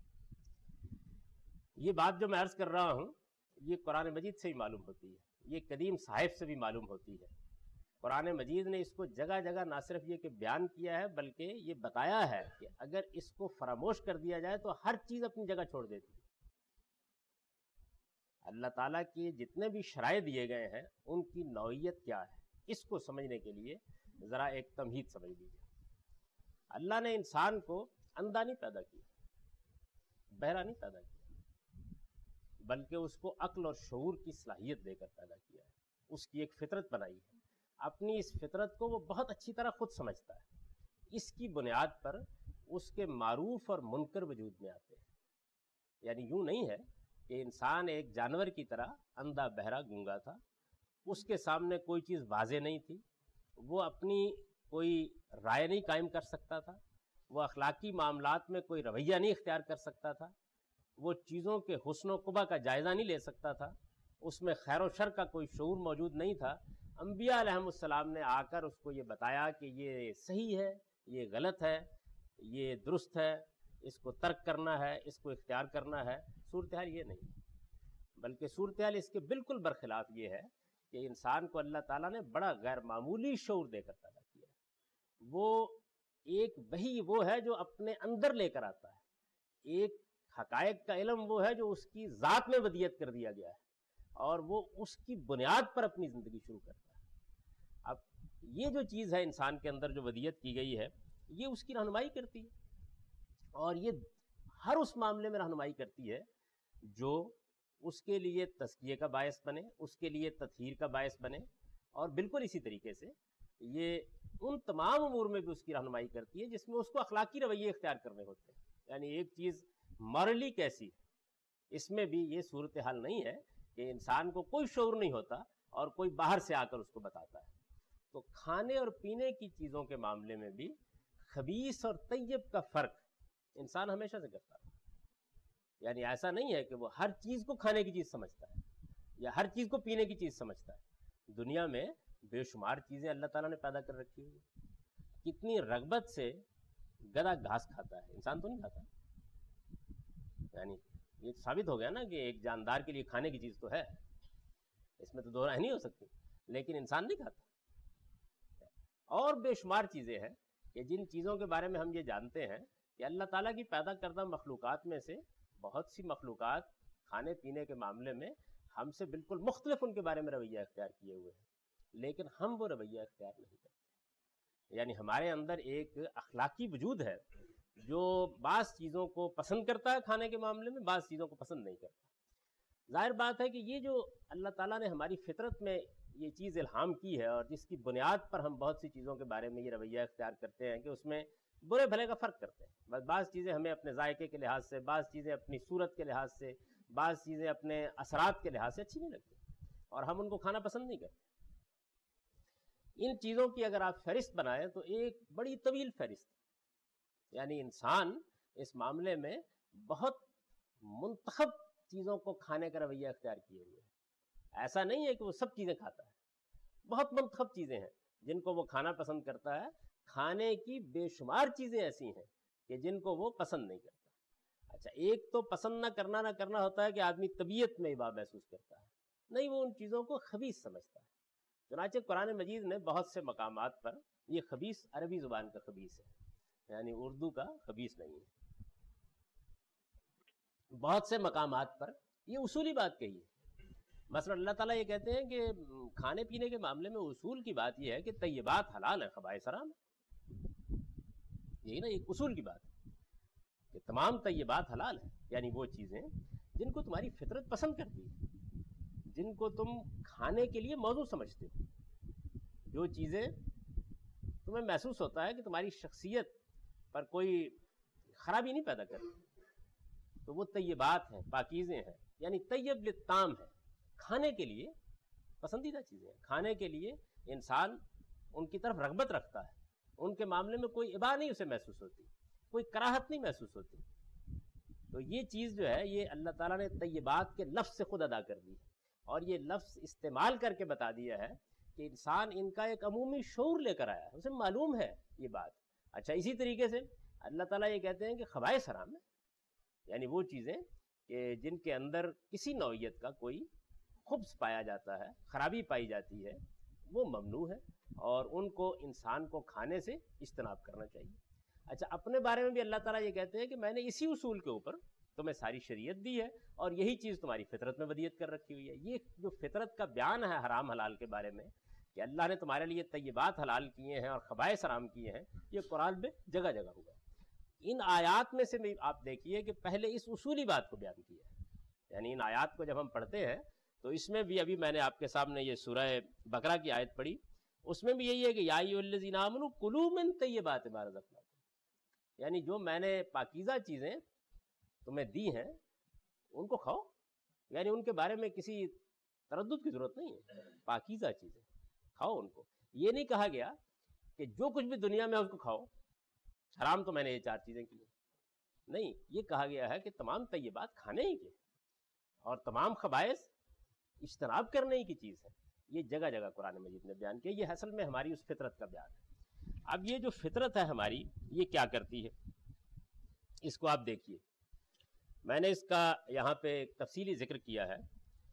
یہ بات جو میں عرض کر رہا ہوں یہ قرآن مجید سے ہی معلوم ہوتی ہے، یہ قدیم صحائف سے بھی معلوم ہوتی ہے. قرآن مجید نے اس کو جگہ جگہ نہ صرف یہ کہ بیان کیا ہے بلکہ یہ بتایا ہے کہ اگر اس کو فراموش کر دیا جائے تو ہر چیز اپنی جگہ چھوڑ دیتی ہے. اللہ تعالیٰ کے جتنے بھی شرائع دیے گئے ہیں ان کی نوعیت کیا ہے، اس کو سمجھنے کے لیے ذرا ایک تمہید سمجھ لیجیے. اللہ نے انسان کو اندھا نہیں پیدا کیا، بہرا نہیں پیدا کیا، بلکہ اس کو عقل اور شعور کی صلاحیت دے کر پیدا کیا ہے. اس کی ایک فطرت بنائی ہے، اپنی اس فطرت کو وہ بہت اچھی طرح خود سمجھتا ہے. اس کی بنیاد پر اس کے معروف اور منکر وجود میں آتے ہیں. یعنی یوں نہیں ہے کہ انسان ایک جانور کی طرح اندھا بہرا گونگا تھا، اس کے سامنے کوئی چیز واضح نہیں تھی، وہ اپنی کوئی رائے نہیں قائم کر سکتا تھا، وہ اخلاقی معاملات میں کوئی رویہ نہیں اختیار کر سکتا تھا، وہ چیزوں کے حسن و قبح کا جائزہ نہیں لے سکتا تھا، اس میں خیر و شر کا کوئی شعور موجود نہیں تھا. انبیاء علیہم السلام نے آ کر اس کو یہ بتایا کہ یہ صحیح ہے، یہ غلط ہے، یہ درست ہے، اس کو ترک کرنا ہے، اس کو اختیار کرنا ہے. صورتحال یہ نہیں، بلکہ صورتحال اس کے بالکل برخلاف یہ ہے کہ انسان کو اللہ تعالیٰ نے بڑا غیر معمولی شعور دے کر پیدا کیا ہے. وہ ایک وحی وہ ہے جو اپنے اندر لے کر آتا ہے، ایک حقائق کا علم وہ ہے جو اس کی ذات میں ودیت کر دیا گیا ہے اور وہ اس کی بنیاد پر اپنی زندگی شروع کرتا ہے. اب یہ جو چیز ہے انسان کے اندر جو ودیت کی گئی ہے یہ اس کی رہنمائی کرتی ہے، اور یہ ہر اس معاملے میں رہنمائی کرتی ہے جو اس کے لیے تزکیے کا باعث بنے، اس کے لیے تطہیر کا باعث بنے. اور بالکل اسی طریقے سے یہ ان تمام امور میں بھی اس کی رہنمائی کرتی ہے جس میں اس کو اخلاقی رویے اختیار کرنے ہوتے ہیں. یعنی ایک چیز مورلی کیسی ہے، اس میں بھی یہ صورتحال نہیں ہے کہ انسان کو کوئی شعور نہیں ہوتا اور کوئی باہر سے آ کر اس کو بتاتا ہے. تو کھانے اور پینے کی چیزوں کے معاملے میں بھی خبیث اور طیب کا فرق انسان ہمیشہ سے کرتا ہے. یعنی ایسا نہیں ہے کہ وہ ہر چیز کو کھانے کی چیز سمجھتا ہے یا ہر چیز کو پینے کی چیز سمجھتا ہے. دنیا میں بے شمار چیزیں اللہ تعالیٰ نے پیدا کر رکھی ہوئی. کتنی رغبت سے گدھا گھاس کھاتا ہے، انسان تو نہیں کھاتا. یعنی یہ ثابت ہو گیا نا کہ ایک جاندار کے لیے کھانے کی چیز تو ہے، اس میں تو دو رائے نہیں ہو سکتی، لیکن انسان نہیں کھاتا. اور بے شمار چیزیں ہیں کہ جن چیزوں کے بارے میں ہم یہ جانتے ہیں کہ اللہ تعالیٰ کی پیدا کردہ مخلوقات میں سے بہت سی مخلوقات کھانے پینے کے معاملے میں ہم سے بالکل مختلف ان کے بارے میں رویہ اختیار کیے ہوئے ہیں، لیکن ہم وہ رویہ اختیار نہیں کرتے. یعنی ہمارے اندر ایک اخلاقی وجود ہے جو بعض چیزوں کو پسند کرتا ہے کھانے کے معاملے میں، بعض چیزوں کو پسند نہیں کرتا. ظاہر بات ہے کہ یہ جو اللہ تعالیٰ نے ہماری فطرت میں یہ چیز الہام کی ہے اور جس کی بنیاد پر ہم بہت سی چیزوں کے بارے میں یہ رویہ اختیار کرتے ہیں کہ اس میں برے بھلے کا فرق کرتے ہیں. بس بعض چیزیں ہمیں اپنے ذائقے کے لحاظ سے، بعض چیزیں اپنی صورت کے لحاظ سے، بعض چیزیں اپنے اثرات کے لحاظ سے اچھی نہیں لگتی اور ہم ان کو کھانا پسند نہیں کرتے. ان چیزوں کی اگر آپ فہرست بنائیں تو ایک بڑی طویل فہرست، یعنی انسان اس معاملے میں بہت منتخب چیزوں کو کھانے کا رویہ اختیار کیے ہوئے ہے. ایسا نہیں ہے کہ وہ سب چیزیں کھاتا ہے، بہت منتخب چیزیں ہیں جن کو وہ کھانا پسند کرتا ہے. کھانے کی بے شمار چیزیں ایسی ہیں کہ جن کو وہ پسند نہیں کرتا. اچھا، ایک تو پسند نہ کرنا نہ کرنا ہوتا ہے کہ آدمی طبیعت میں ابا محسوس کرتا ہے، نہیں، وہ ان چیزوں کو خبیث سمجھتا ہے. چنانچہ قرآن مجید نے بہت سے مقامات پر یہ خبیث عربی زبان کا خبیث ہے، یعنی اردو کا خبیث نہیں ہے. بہت سے مقامات پر یہ اصولی بات کہی ہے. مثلا اللہ تعالیٰ یہ کہتے ہیں کہ کھانے پینے کے معاملے میں اصول کی بات یہ ہے کہ طیبات حلال ہیں، خبائث حرام ہیں. یہی نا ایک اصول کی بات ہے کہ تمام طیبات حلال ہیں، یعنی وہ چیزیں جن کو تمہاری فطرت پسند کرتی ہے، جن کو تم کھانے کے لیے موضوع سمجھتے ہو، جو چیزیں تمہیں محسوس ہوتا ہے کہ تمہاری شخصیت پر کوئی خرابی نہیں پیدا کرتی، تو وہ طیبات ہیں، پاکیزے ہیں. یعنی طیب للطعام ہے، کھانے کے لیے پسندیدہ چیزیں ہیں. کھانے کے لیے انسان ان کی طرف رغبت رکھتا ہے، ان کے معاملے میں کوئی ابا نہیں اسے محسوس ہوتی، کوئی کراہت نہیں محسوس ہوتی. تو یہ چیز جو ہے یہ اللہ تعالیٰ نے طیبات کے لفظ سے خود ادا کر دی ہے، اور یہ لفظ استعمال کر کے بتا دیا ہے کہ انسان ان کا ایک عمومی شعور لے کر آیا ہے، اسے معلوم ہے یہ بات. اچھا، اسی طریقے سے اللہ تعالیٰ یہ کہتے ہیں کہ خبائث حرام ہے، یعنی وہ چیزیں کہ جن کے اندر کسی نوعیت کا کوئی خبث پایا جاتا ہے، خرابی پائی جاتی ہے، وہ ممنوع ہے اور ان کو انسان کو کھانے سے اجتناب کرنا چاہیے. اچھا، اپنے بارے میں بھی اللہ تعالیٰ یہ کہتے ہیں کہ میں نے اسی اصول کے اوپر تمہیں ساری شریعت دی ہے اور یہی چیز تمہاری فطرت میں ودیت کر رکھی ہوئی ہے. یہ جو فطرت کا بیان ہے حرام حلال کے بارے میں کہ اللہ نے تمہارے لیے طیبات حلال کیے ہیں اور خبائث حرام کیے ہیں، یہ قرآن میں جگہ جگہ ہوا ہے. ان آیات میں سے بھی آپ دیکھیے کہ پہلے اس اصولی بات کو بیان کیا ہے. یعنی ان آیات کو جب ہم پڑھتے ہیں تو اس میں بھی ابھی میں نے آپ کے سامنے یہ سورہ بقرہ کی آیت پڑھی، اس میں بھی یہی ہے کہ یا ایھا الذین آمنوا کلوا من طیبات ما رزقناکم، یعنی جو میں نے پاکیزہ چیزیں تمہیں دی ہیں ان کو کھاؤ. یعنی ان کے بارے میں کسی تردد کی ضرورت نہیں ہے، پاکیزہ چیزیں کھاؤ ان کو. یہ نہیں کہا گیا کہ جو کچھ بھی دنیا میں اس کو کھاؤ، حرام تو میں نے یہ چار چیزیں کی، نہیں، یہ کہا گیا ہے کہ تمام طیبات کھانے ہی کے اور تمام خبائث اجتناب کرنے ہی کی چیز ہے. یہ جگہ جگہ قرآن مجید نے بیان کیا. یہ اصل میں ہماری اس فطرت کا بیان ہے. اب یہ جو فطرت ہے ہماری، یہ کیا کرتی ہے اس کو آپ دیکھیے. میں نے اس کا یہاں پہ ایک تفصیلی ذکر کیا ہے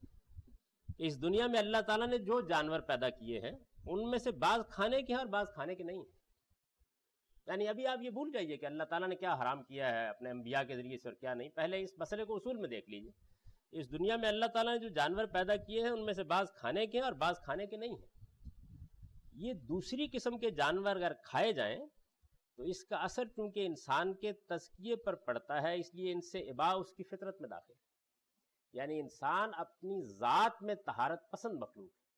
کہ اس دنیا میں اللہ تعالیٰ نے جو جانور پیدا کیے ہیں ان میں سے بعض کھانے کے ہیں اور بعض کھانے کے نہیں ہیں. یعنی ابھی آپ یہ بھول جائیے کہ اللہ تعالیٰ نے کیا حرام کیا ہے اپنے انبیاء کے ذریعے سے اور کیا نہیں. پہلے اس مسئلے کو اصول میں دیکھ لیجیے. اس دنیا میں اللہ تعالیٰ نے جو جانور پیدا کیے ہیں ان میں سے بعض کھانے کے ہیں اور بعض کھانے کے نہیں ہیں. یہ دوسری قسم کے جانور اگر کھائے جائیں تو اس کا اثر چونکہ انسان کے تزکیے پر پڑتا ہے، اس لیے ان سے اباء اس کی فطرت میں داخل ہے. یعنی انسان اپنی ذات میں طہارت پسند مخلوق ہے.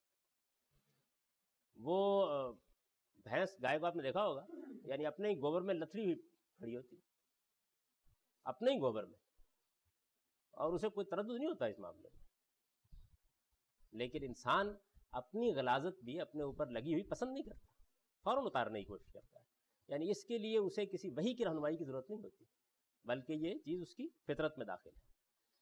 وہ بھینس گائے کو آپ نے دیکھا ہوگا، یعنی اپنے ہی گوبر میں لتڑی ہوئی کھڑی ہوتی، اپنے ہی گوبر میں، اور اسے کوئی تردد نہیں ہوتا اس معاملے میں. لیکن انسان اپنی غلاظت بھی اپنے اوپر لگی ہوئی پسند نہیں کرتا، فوراً اتارنے کی کوشش کرتا ہے. یعنی اس کے لیے اسے کسی وحی کی رہنمائی کی ضرورت نہیں ہوتی، بلکہ یہ چیز اس کی فطرت میں داخل ہے.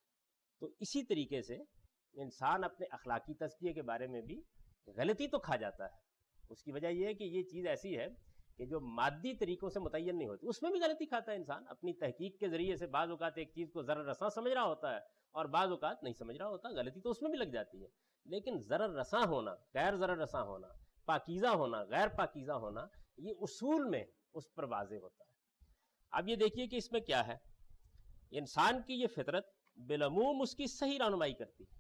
تو اسی طریقے سے انسان اپنے اخلاقی تزکیے کے بارے میں بھی غلطی تو کھا جاتا ہے. اس کی وجہ یہ ہے کہ یہ چیز ایسی ہے کہ جو مادی طریقوں سے متعین نہیں ہوتی، اس میں بھی غلطی کھاتا ہے انسان. اپنی تحقیق کے ذریعے سے بعض اوقات ایک چیز کو ضرر رساں سمجھ رہا ہوتا ہے اور بعض اوقات نہیں سمجھ رہا ہوتا، غلطی تو اس میں بھی لگ جاتی ہے. لیکن ضرر رساں ہونا، غیر ضرر رساں ہونا، پاکیزہ ہونا، غیر پاکیزہ ہونا، یہ اصول میں اس پر واضح ہوتا ہے. اب یہ دیکھیے کہ اس میں کیا ہے، انسان کی یہ فطرت بالعموم اس کی صحیح رہنمائی کرتی ہے.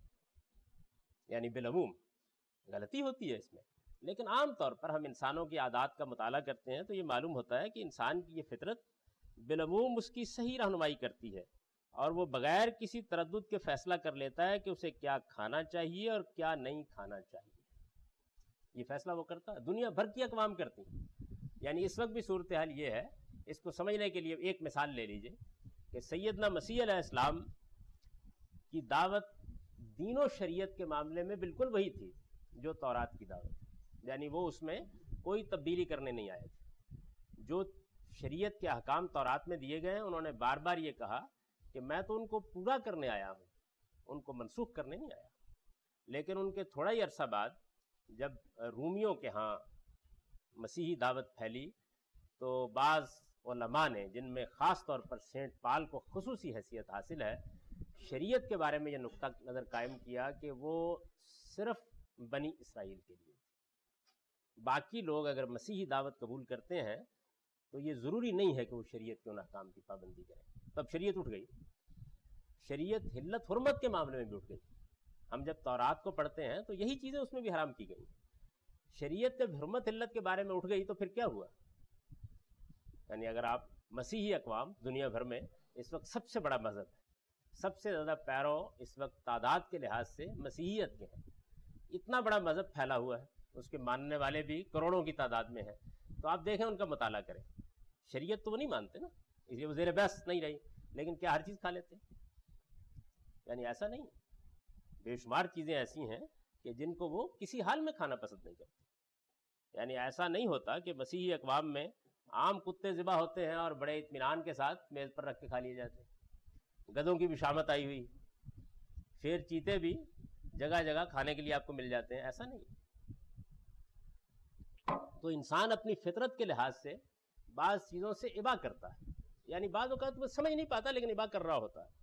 یعنی بالعموم غلطی ہوتی ہے اس میں، لیکن عام طور پر ہم انسانوں کی عادات کا مطالعہ کرتے ہیں تو یہ معلوم ہوتا ہے کہ انسان کی یہ فطرت بالعموم اس کی صحیح رہنمائی کرتی ہے، اور وہ بغیر کسی تردد کے فیصلہ کر لیتا ہے کہ اسے کیا کھانا چاہیے اور کیا نہیں کھانا چاہیے. یہ فیصلہ وہ کرتا ہے، دنیا بھر کی اقوام کرتی ہیں. یعنی اس وقت بھی صورتحال یہ ہے، اس کو سمجھنے کے لیے ایک مثال لے لیجئے کہ سیدنا مسیح علیہ السلام کی دعوت دین و شریعت کے معاملے میں بالکل وہی تھی جو تورات کی دعوت تھی. یعنی وہ اس میں کوئی تبدیلی کرنے نہیں آئے تھے. جو شریعت کے احکام تورات میں دیے گئے ہیں انہوں نے بار بار یہ کہا کہ میں تو ان کو پورا کرنے آیا ہوں، ان کو منسوخ کرنے نہیں آیا. لیکن ان کے تھوڑا ہی عرصہ بعد جب رومیوں کے ہاں مسیحی دعوت پھیلی تو بعض علماء نے، جن میں خاص طور پر سینٹ پال کو خصوصی حیثیت حاصل ہے، شریعت کے بارے میں یہ نقطہ نظر قائم کیا کہ وہ صرف بنی اسرائیل کے لیے. باقی لوگ اگر مسیحی دعوت قبول کرتے ہیں تو یہ ضروری نہیں ہے کہ وہ شریعت کے ان احکام کی پابندی کریں. تب شریعت اٹھ گئی. شریعت حلت حرمت کے معاملے میں بھی اٹھ گئی. ہم جب تورات کو پڑھتے ہیں تو یہی چیزیں اس میں بھی حرام کی گئی. شریعت جب حرمت حلت کے بارے میں اٹھ گئی تو پھر کیا ہوا؟ یعنی اگر آپ مسیحی اقوام دنیا بھر میں اس وقت سب سے بڑا مذہب ہے، سب سے زیادہ پیرو اس وقت تعداد کے لحاظ سے مسیحیت کے ہیں، اتنا بڑا مذہب پھیلا ہوا ہے، اس کے ماننے والے بھی کروڑوں کی تعداد میں ہیں. تو آپ دیکھیں ان کا مطالعہ کریں. شریعت تو وہ نہیں مانتے نا، اس لیے وہ زیر بحث نہیں رہی، لیکن کیا ہر چیز کھا لیتے ہیں؟ یعنی ایسا نہیں. بے شمار چیزیں ایسی ہیں کہ جن کو وہ کسی حال میں کھانا پسند نہیں کرتے. یعنی ایسا نہیں ہوتا کہ مسیحی اقوام میں عام کتے ذبح ہوتے ہیں اور بڑے اطمینان کے ساتھ میز پر رکھ کے کھا لیے جاتے ہیں. گدھوں کی بھی شامت آئی ہوئی، شیر چیتے بھی جگہ جگہ کھانے کے لیے آپ کو مل جاتے ہیں. ایسا نہیں. تو انسان اپنی فطرت کے لحاظ سے بعض چیزوں سے ابا کرتا ہے. یعنی بعض اوقات وہ سمجھ نہیں پاتا لیکن ابا کر رہا ہوتا ہے.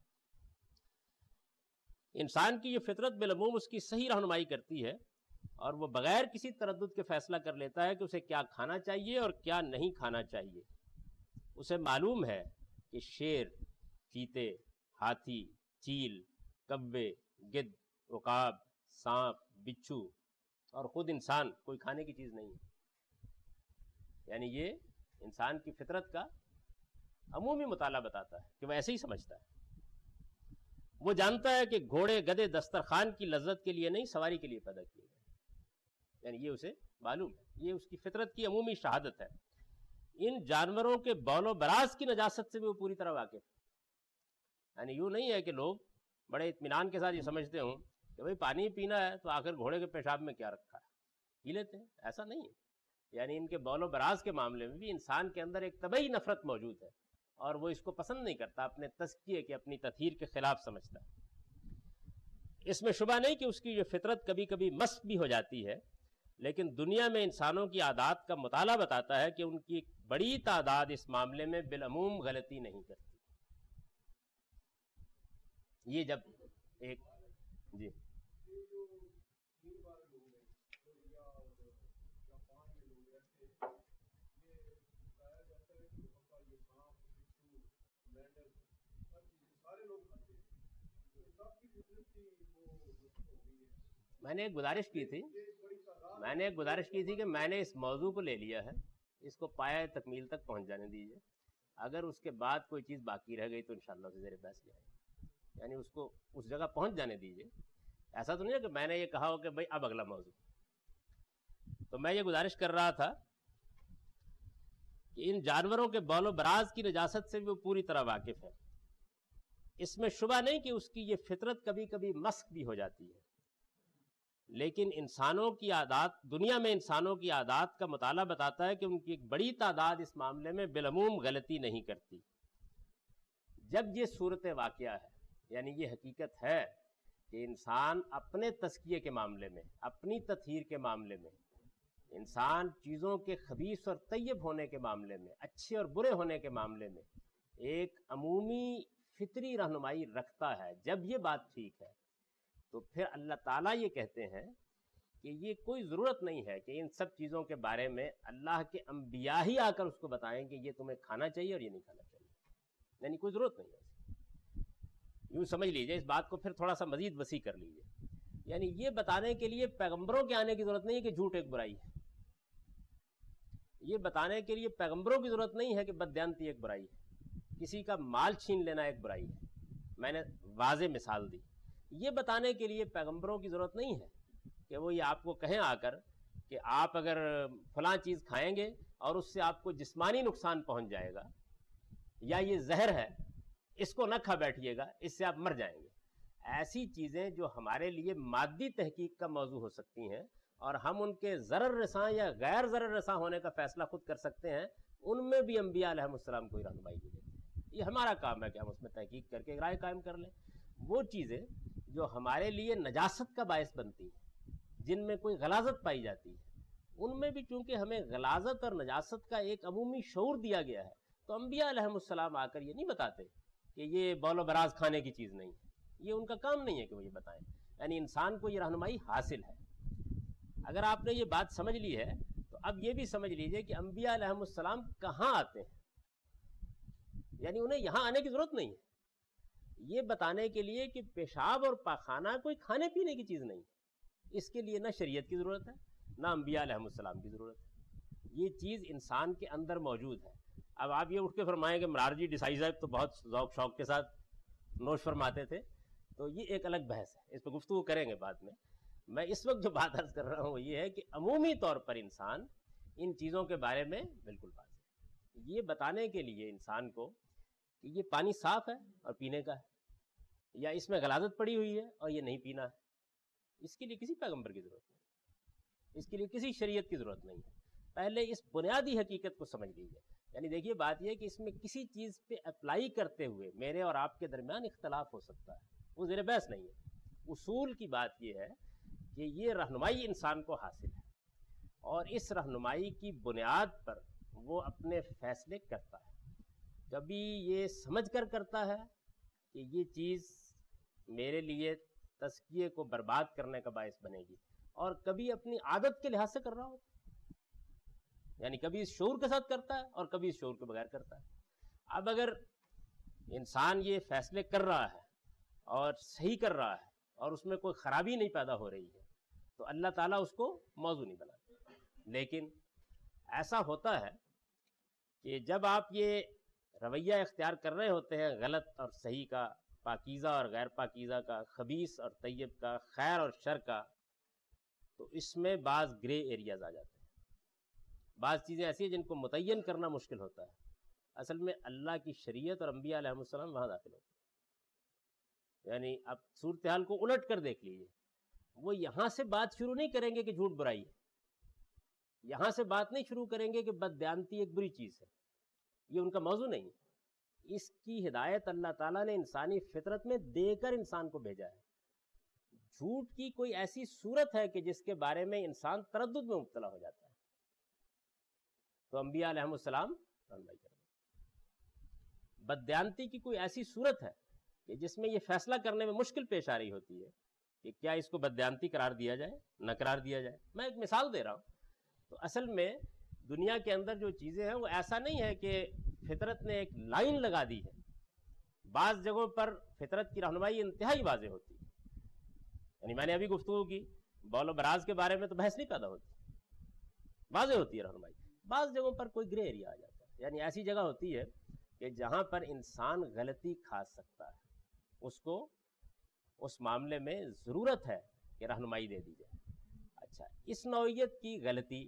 انسان کی یہ فطرت بالعموم اس کی صحیح رہنمائی کرتی ہے اور وہ بغیر کسی تردد کے فیصلہ کر لیتا ہے کہ اسے کیا کھانا چاہیے اور کیا نہیں کھانا چاہیے. اسے معلوم ہے کہ شیر، چیتے، ہاتھی، چیل، کوے، گدھ، عقاب، سانپ، بچھو اور خود انسان کوئی کھانے کی چیز نہیں ہے. یعنی یہ انسان کی فطرت کا عمومی مطالعہ بتاتا ہے کہ وہ ایسے ہی سمجھتا ہے. وہ جانتا ہے کہ گھوڑے گدھے دسترخوان کی لذت کے لیے نہیں، سواری کے لیے پیدا کیے گئے. یعنی یہ اسے معلوم ہے، یہ اس کی فطرت کی عمومی شہادت ہے. ان جانوروں کے بول و براز کی نجاست سے بھی وہ پوری طرح واقف ہے. یعنی یوں نہیں ہے کہ لوگ بڑے اطمینان کے ساتھ یہ سمجھتے ہوں کہ بھئی پانی پینا ہے تو آخر گھوڑے کے پیشاب میں کیا رکھا ہے، پی لیتے ہیں. ایسا نہیں ہے. یعنی ان کے بول و براز کے معاملے میں بھی انسان کے اندر ایک طبعی نفرت موجود ہے اور وہ اس کو پسند نہیں کرتا، اپنے تزکیے کے، اپنی تطہیر کے خلاف سمجھتا ہے. اس میں شبہ نہیں کہ اس کی یہ فطرت کبھی کبھی مسخ بھی ہو جاتی ہے، لیکن دنیا میں انسانوں کی عادات کا مطالعہ بتاتا ہے کہ ان کی بڑی تعداد اس معاملے میں بالعموم غلطی نہیں کرتی. یہ جب ایک جی میں نے ایک گزارش کی تھی میں نے ایک گزارش کی تھی کہ میں نے اس موضوع کو لے لیا ہے، اس کو پایہ تکمیل تک پہنچ جانے دیجیے. اگر اس کے بعد کوئی چیز باقی رہ گئی تو انشاءاللہ اسے زیر بحث لے آئیں. یعنی اس کو اس جگہ پہنچ جانے دیجیے. ایسا تو نہیں ہے کہ میں نے یہ کہا ہو کہ بھائی اب اگلا موضوع. تو میں یہ گزارش کر رہا تھا کہ ان جانوروں کے بول و براز کی نجاست سے بھی وہ پوری طرح واقف ہے. اس میں شبہ نہیں کہ اس کی یہ فطرت کبھی کبھی مسخ بھی ہو جاتی ہے. لیکن انسانوں کی عادات، دنیا میں انسانوں کی عادات کا مطالعہ بتاتا ہے کہ ان کی ایک بڑی تعداد اس معاملے میں بالعموم غلطی نہیں کرتی۔ جب یہ صورت واقعہ ہے، یعنی یہ حقیقت ہے کہ انسان اپنے تزکیے کے معاملے میں، اپنی تطہیر کے معاملے میں، انسان چیزوں کے خبیث اور طیب ہونے کے معاملے میں، اچھے اور برے ہونے کے معاملے میں ایک عمومی فطری رہنمائی رکھتا ہے، جب یہ بات ٹھیک ہے تو پھر اللہ تعالیٰ یہ کہتے ہیں کہ یہ کوئی ضرورت نہیں ہے کہ ان سب چیزوں کے بارے میں اللہ کے انبیاء ہی آ کر اس کو بتائیں کہ یہ تمہیں کھانا چاہیے اور یہ نہیں کھانا چاہیے، یعنی کوئی ضرورت نہیں ہے۔ یوں سمجھ لیجئے، اس بات کو پھر تھوڑا سا مزید وسیع کر لیجئے، یعنی یہ بتانے کے لیے پیغمبروں کے آنے کی ضرورت نہیں ہے کہ جھوٹ ایک برائی ہے، یہ بتانے کے لیے پیغمبروں کی ضرورت نہیں ہے کہ بددیانتی ایک برائی ہے، کسی کا مال چھین لینا ایک برائی ہے، میں نے واضح مثال دی۔ یہ بتانے کے لیے پیغمبروں کی ضرورت نہیں ہے کہ وہ یہ آپ کو کہیں آ کر کہ آپ اگر فلاں چیز کھائیں گے اور اس سے آپ کو جسمانی نقصان پہنچ جائے گا، یا یہ زہر ہے اس کو نہ کھا بیٹھیے گا، اس سے آپ مر جائیں گے۔ ایسی چیزیں جو ہمارے لیے مادی تحقیق کا موضوع ہو سکتی ہیں اور ہم ان کے ضرر رساں یا غیر ضرر رساں ہونے کا فیصلہ خود کر سکتے ہیں، ان میں بھی انبیاء علیہ السلام کوئی رہنمائی نہیں دیتے ہیں۔ یہ ہمارا کام ہے کہ ہم اس میں تحقیق کر کے ایک رائے قائم کر لیں۔ وہ چیزیں جو ہمارے لیے نجاست کا باعث بنتی ہیں، جن میں کوئی غلاظت پائی جاتی ہے، ان میں بھی چونکہ ہمیں غلاظت اور نجاست کا ایک عمومی شعور دیا گیا ہے، تو انبیاء علیہ السلام آ کر یہ نہیں بتاتے کہ یہ بول و براز کھانے کی چیز نہیں ہے، یہ ان کا کام نہیں ہے کہ وہ یہ بتائیں، یعنی انسان کو یہ رہنمائی حاصل ہے۔ اگر آپ نے یہ بات سمجھ لی ہے تو اب یہ بھی سمجھ لیجئے کہ انبیاء علیہ السلام کہاں آتے ہیں، یعنی انہیں یہاں آنے کی ضرورت نہیں ہے، یہ بتانے کے لیے کہ پیشاب اور پاخانہ کوئی کھانے پینے کی چیز نہیں ہے، اس کے لیے نہ شریعت کی ضرورت ہے نہ انبیاء علیہ السلام کی ضرورت ہے، یہ چیز انسان کے اندر موجود ہے۔ اب آپ یہ اٹھ کے فرمائیں کہ مرارجی دیسائی صاحب تو بہت ذوق شوق کے ساتھ نوش فرماتے تھے، تو یہ ایک الگ بحث ہے، اس پہ گفتگو کریں گے بعد میں۔ میں اس وقت جو بات عرض کر رہا ہوں وہ یہ ہے کہ عمومی طور پر انسان ان چیزوں کے بارے میں بالکل واضح ہے، یہ بتانے کے لیے انسان کو کہ یہ پانی صاف ہے اور پینے کا ہے، یا اس میں غلاظت پڑی ہوئی ہے اور یہ نہیں پینا ہے، اس کے لیے کسی پیغمبر کی ضرورت نہیں، اس کے لیے کسی شریعت کی ضرورت نہیں ہے۔ پہلے اس بنیادی حقیقت کو سمجھ لیجیے، یعنی دیکھیے بات یہ ہے کہ اس میں کسی چیز پہ اپلائی کرتے ہوئے میرے اور آپ کے درمیان اختلاف ہو سکتا ہے، وہ زیر بحث نہیں ہے۔ اصول کی بات یہ ہے کہ یہ رہنمائی انسان کو حاصل ہے اور اس رہنمائی کی بنیاد پر وہ اپنے فیصلے کرتا ہے، کبھی یہ سمجھ کر کرتا ہے کہ یہ چیز میرے لیے تزکیے کو برباد کرنے کا باعث بنے گی، اور کبھی اپنی عادت کے لحاظ سے کر رہا ہوتا ہے، یعنی کبھی اس شعور کے ساتھ کرتا ہے اور کبھی اس شعور کے بغیر کرتا ہے۔ اب اگر انسان یہ فیصلے کر رہا ہے اور صحیح کر رہا ہے اور اس میں کوئی خرابی نہیں پیدا ہو رہی ہے تو اللہ تعالیٰ اس کو موضوع نہیں بناتا، لیکن ایسا ہوتا ہے کہ جب آپ یہ رویہ اختیار کر رہے ہوتے ہیں غلط اور صحیح کا، پاکیزہ اور غیر پاکیزہ کا، خبیث اور طیب کا، خیر اور شر کا، تو اس میں بعض گرے ایریاز آ جاتے ہیں، بعض چیزیں ایسی ہیں جن کو متعین کرنا مشکل ہوتا ہے۔ اصل میں اللہ کی شریعت اور انبیاء علیہ السلام وہاں داخل ہوتے ہیں، یعنی اب صورتحال کو الٹ کر دیکھ لیجیے، وہ یہاں سے بات شروع نہیں کریں گے کہ جھوٹ برائی ہے، یہاں سے بات نہیں شروع کریں گے کہ بددیانتی ایک بری چیز ہے، یہ ان کا موضوع نہیں ہے۔ اس کی ہدایت اللہ تعالیٰ نے انسانی فطرت میں دے کر انسان کو بھیجا ہے۔ جھوٹ کی کوئی ایسی صورت ہے کہ جس کے بارے میں انسان تردد میں مبتلا ہو جاتا ہے تو انبیاء علیہ السلام رہنمائی کریں گے۔ بددیانتی کی کوئی ایسی صورت ہے کہ جس میں یہ فیصلہ کرنے میں مشکل پیش آ رہی ہوتی ہے کہ کیا اس کو بددیانتی قرار دیا جائے نہ قرار دیا جائے۔ میں ایک مثال دے رہا ہوں، تو اصل میں دنیا کے اندر جو چیزیں ہیں وہ ایسا نہیں ہے کہ فطرت نے ایک لائن لگا دی ہے، بعض جگہوں پر فطرت کی رہنمائی انتہائی واضح ہوتی ہے، یعنی میں نے ابھی گفتگو کی بول و براز کے بارے میں تو بحث نہیں پیدا ہوتی، واضح ہوتی ہے رہنمائی۔ بعض جگہوں پر کوئی گرے ایریا آ جاتا ہے، یعنی ایسی جگہ ہوتی ہے کہ جہاں پر انسان غلطی کھا سکتا ہے، اس کو اس معاملے میں ضرورت ہے کہ رہنمائی دے دی جائے۔ اچھا، اس نوعیت کی غلطی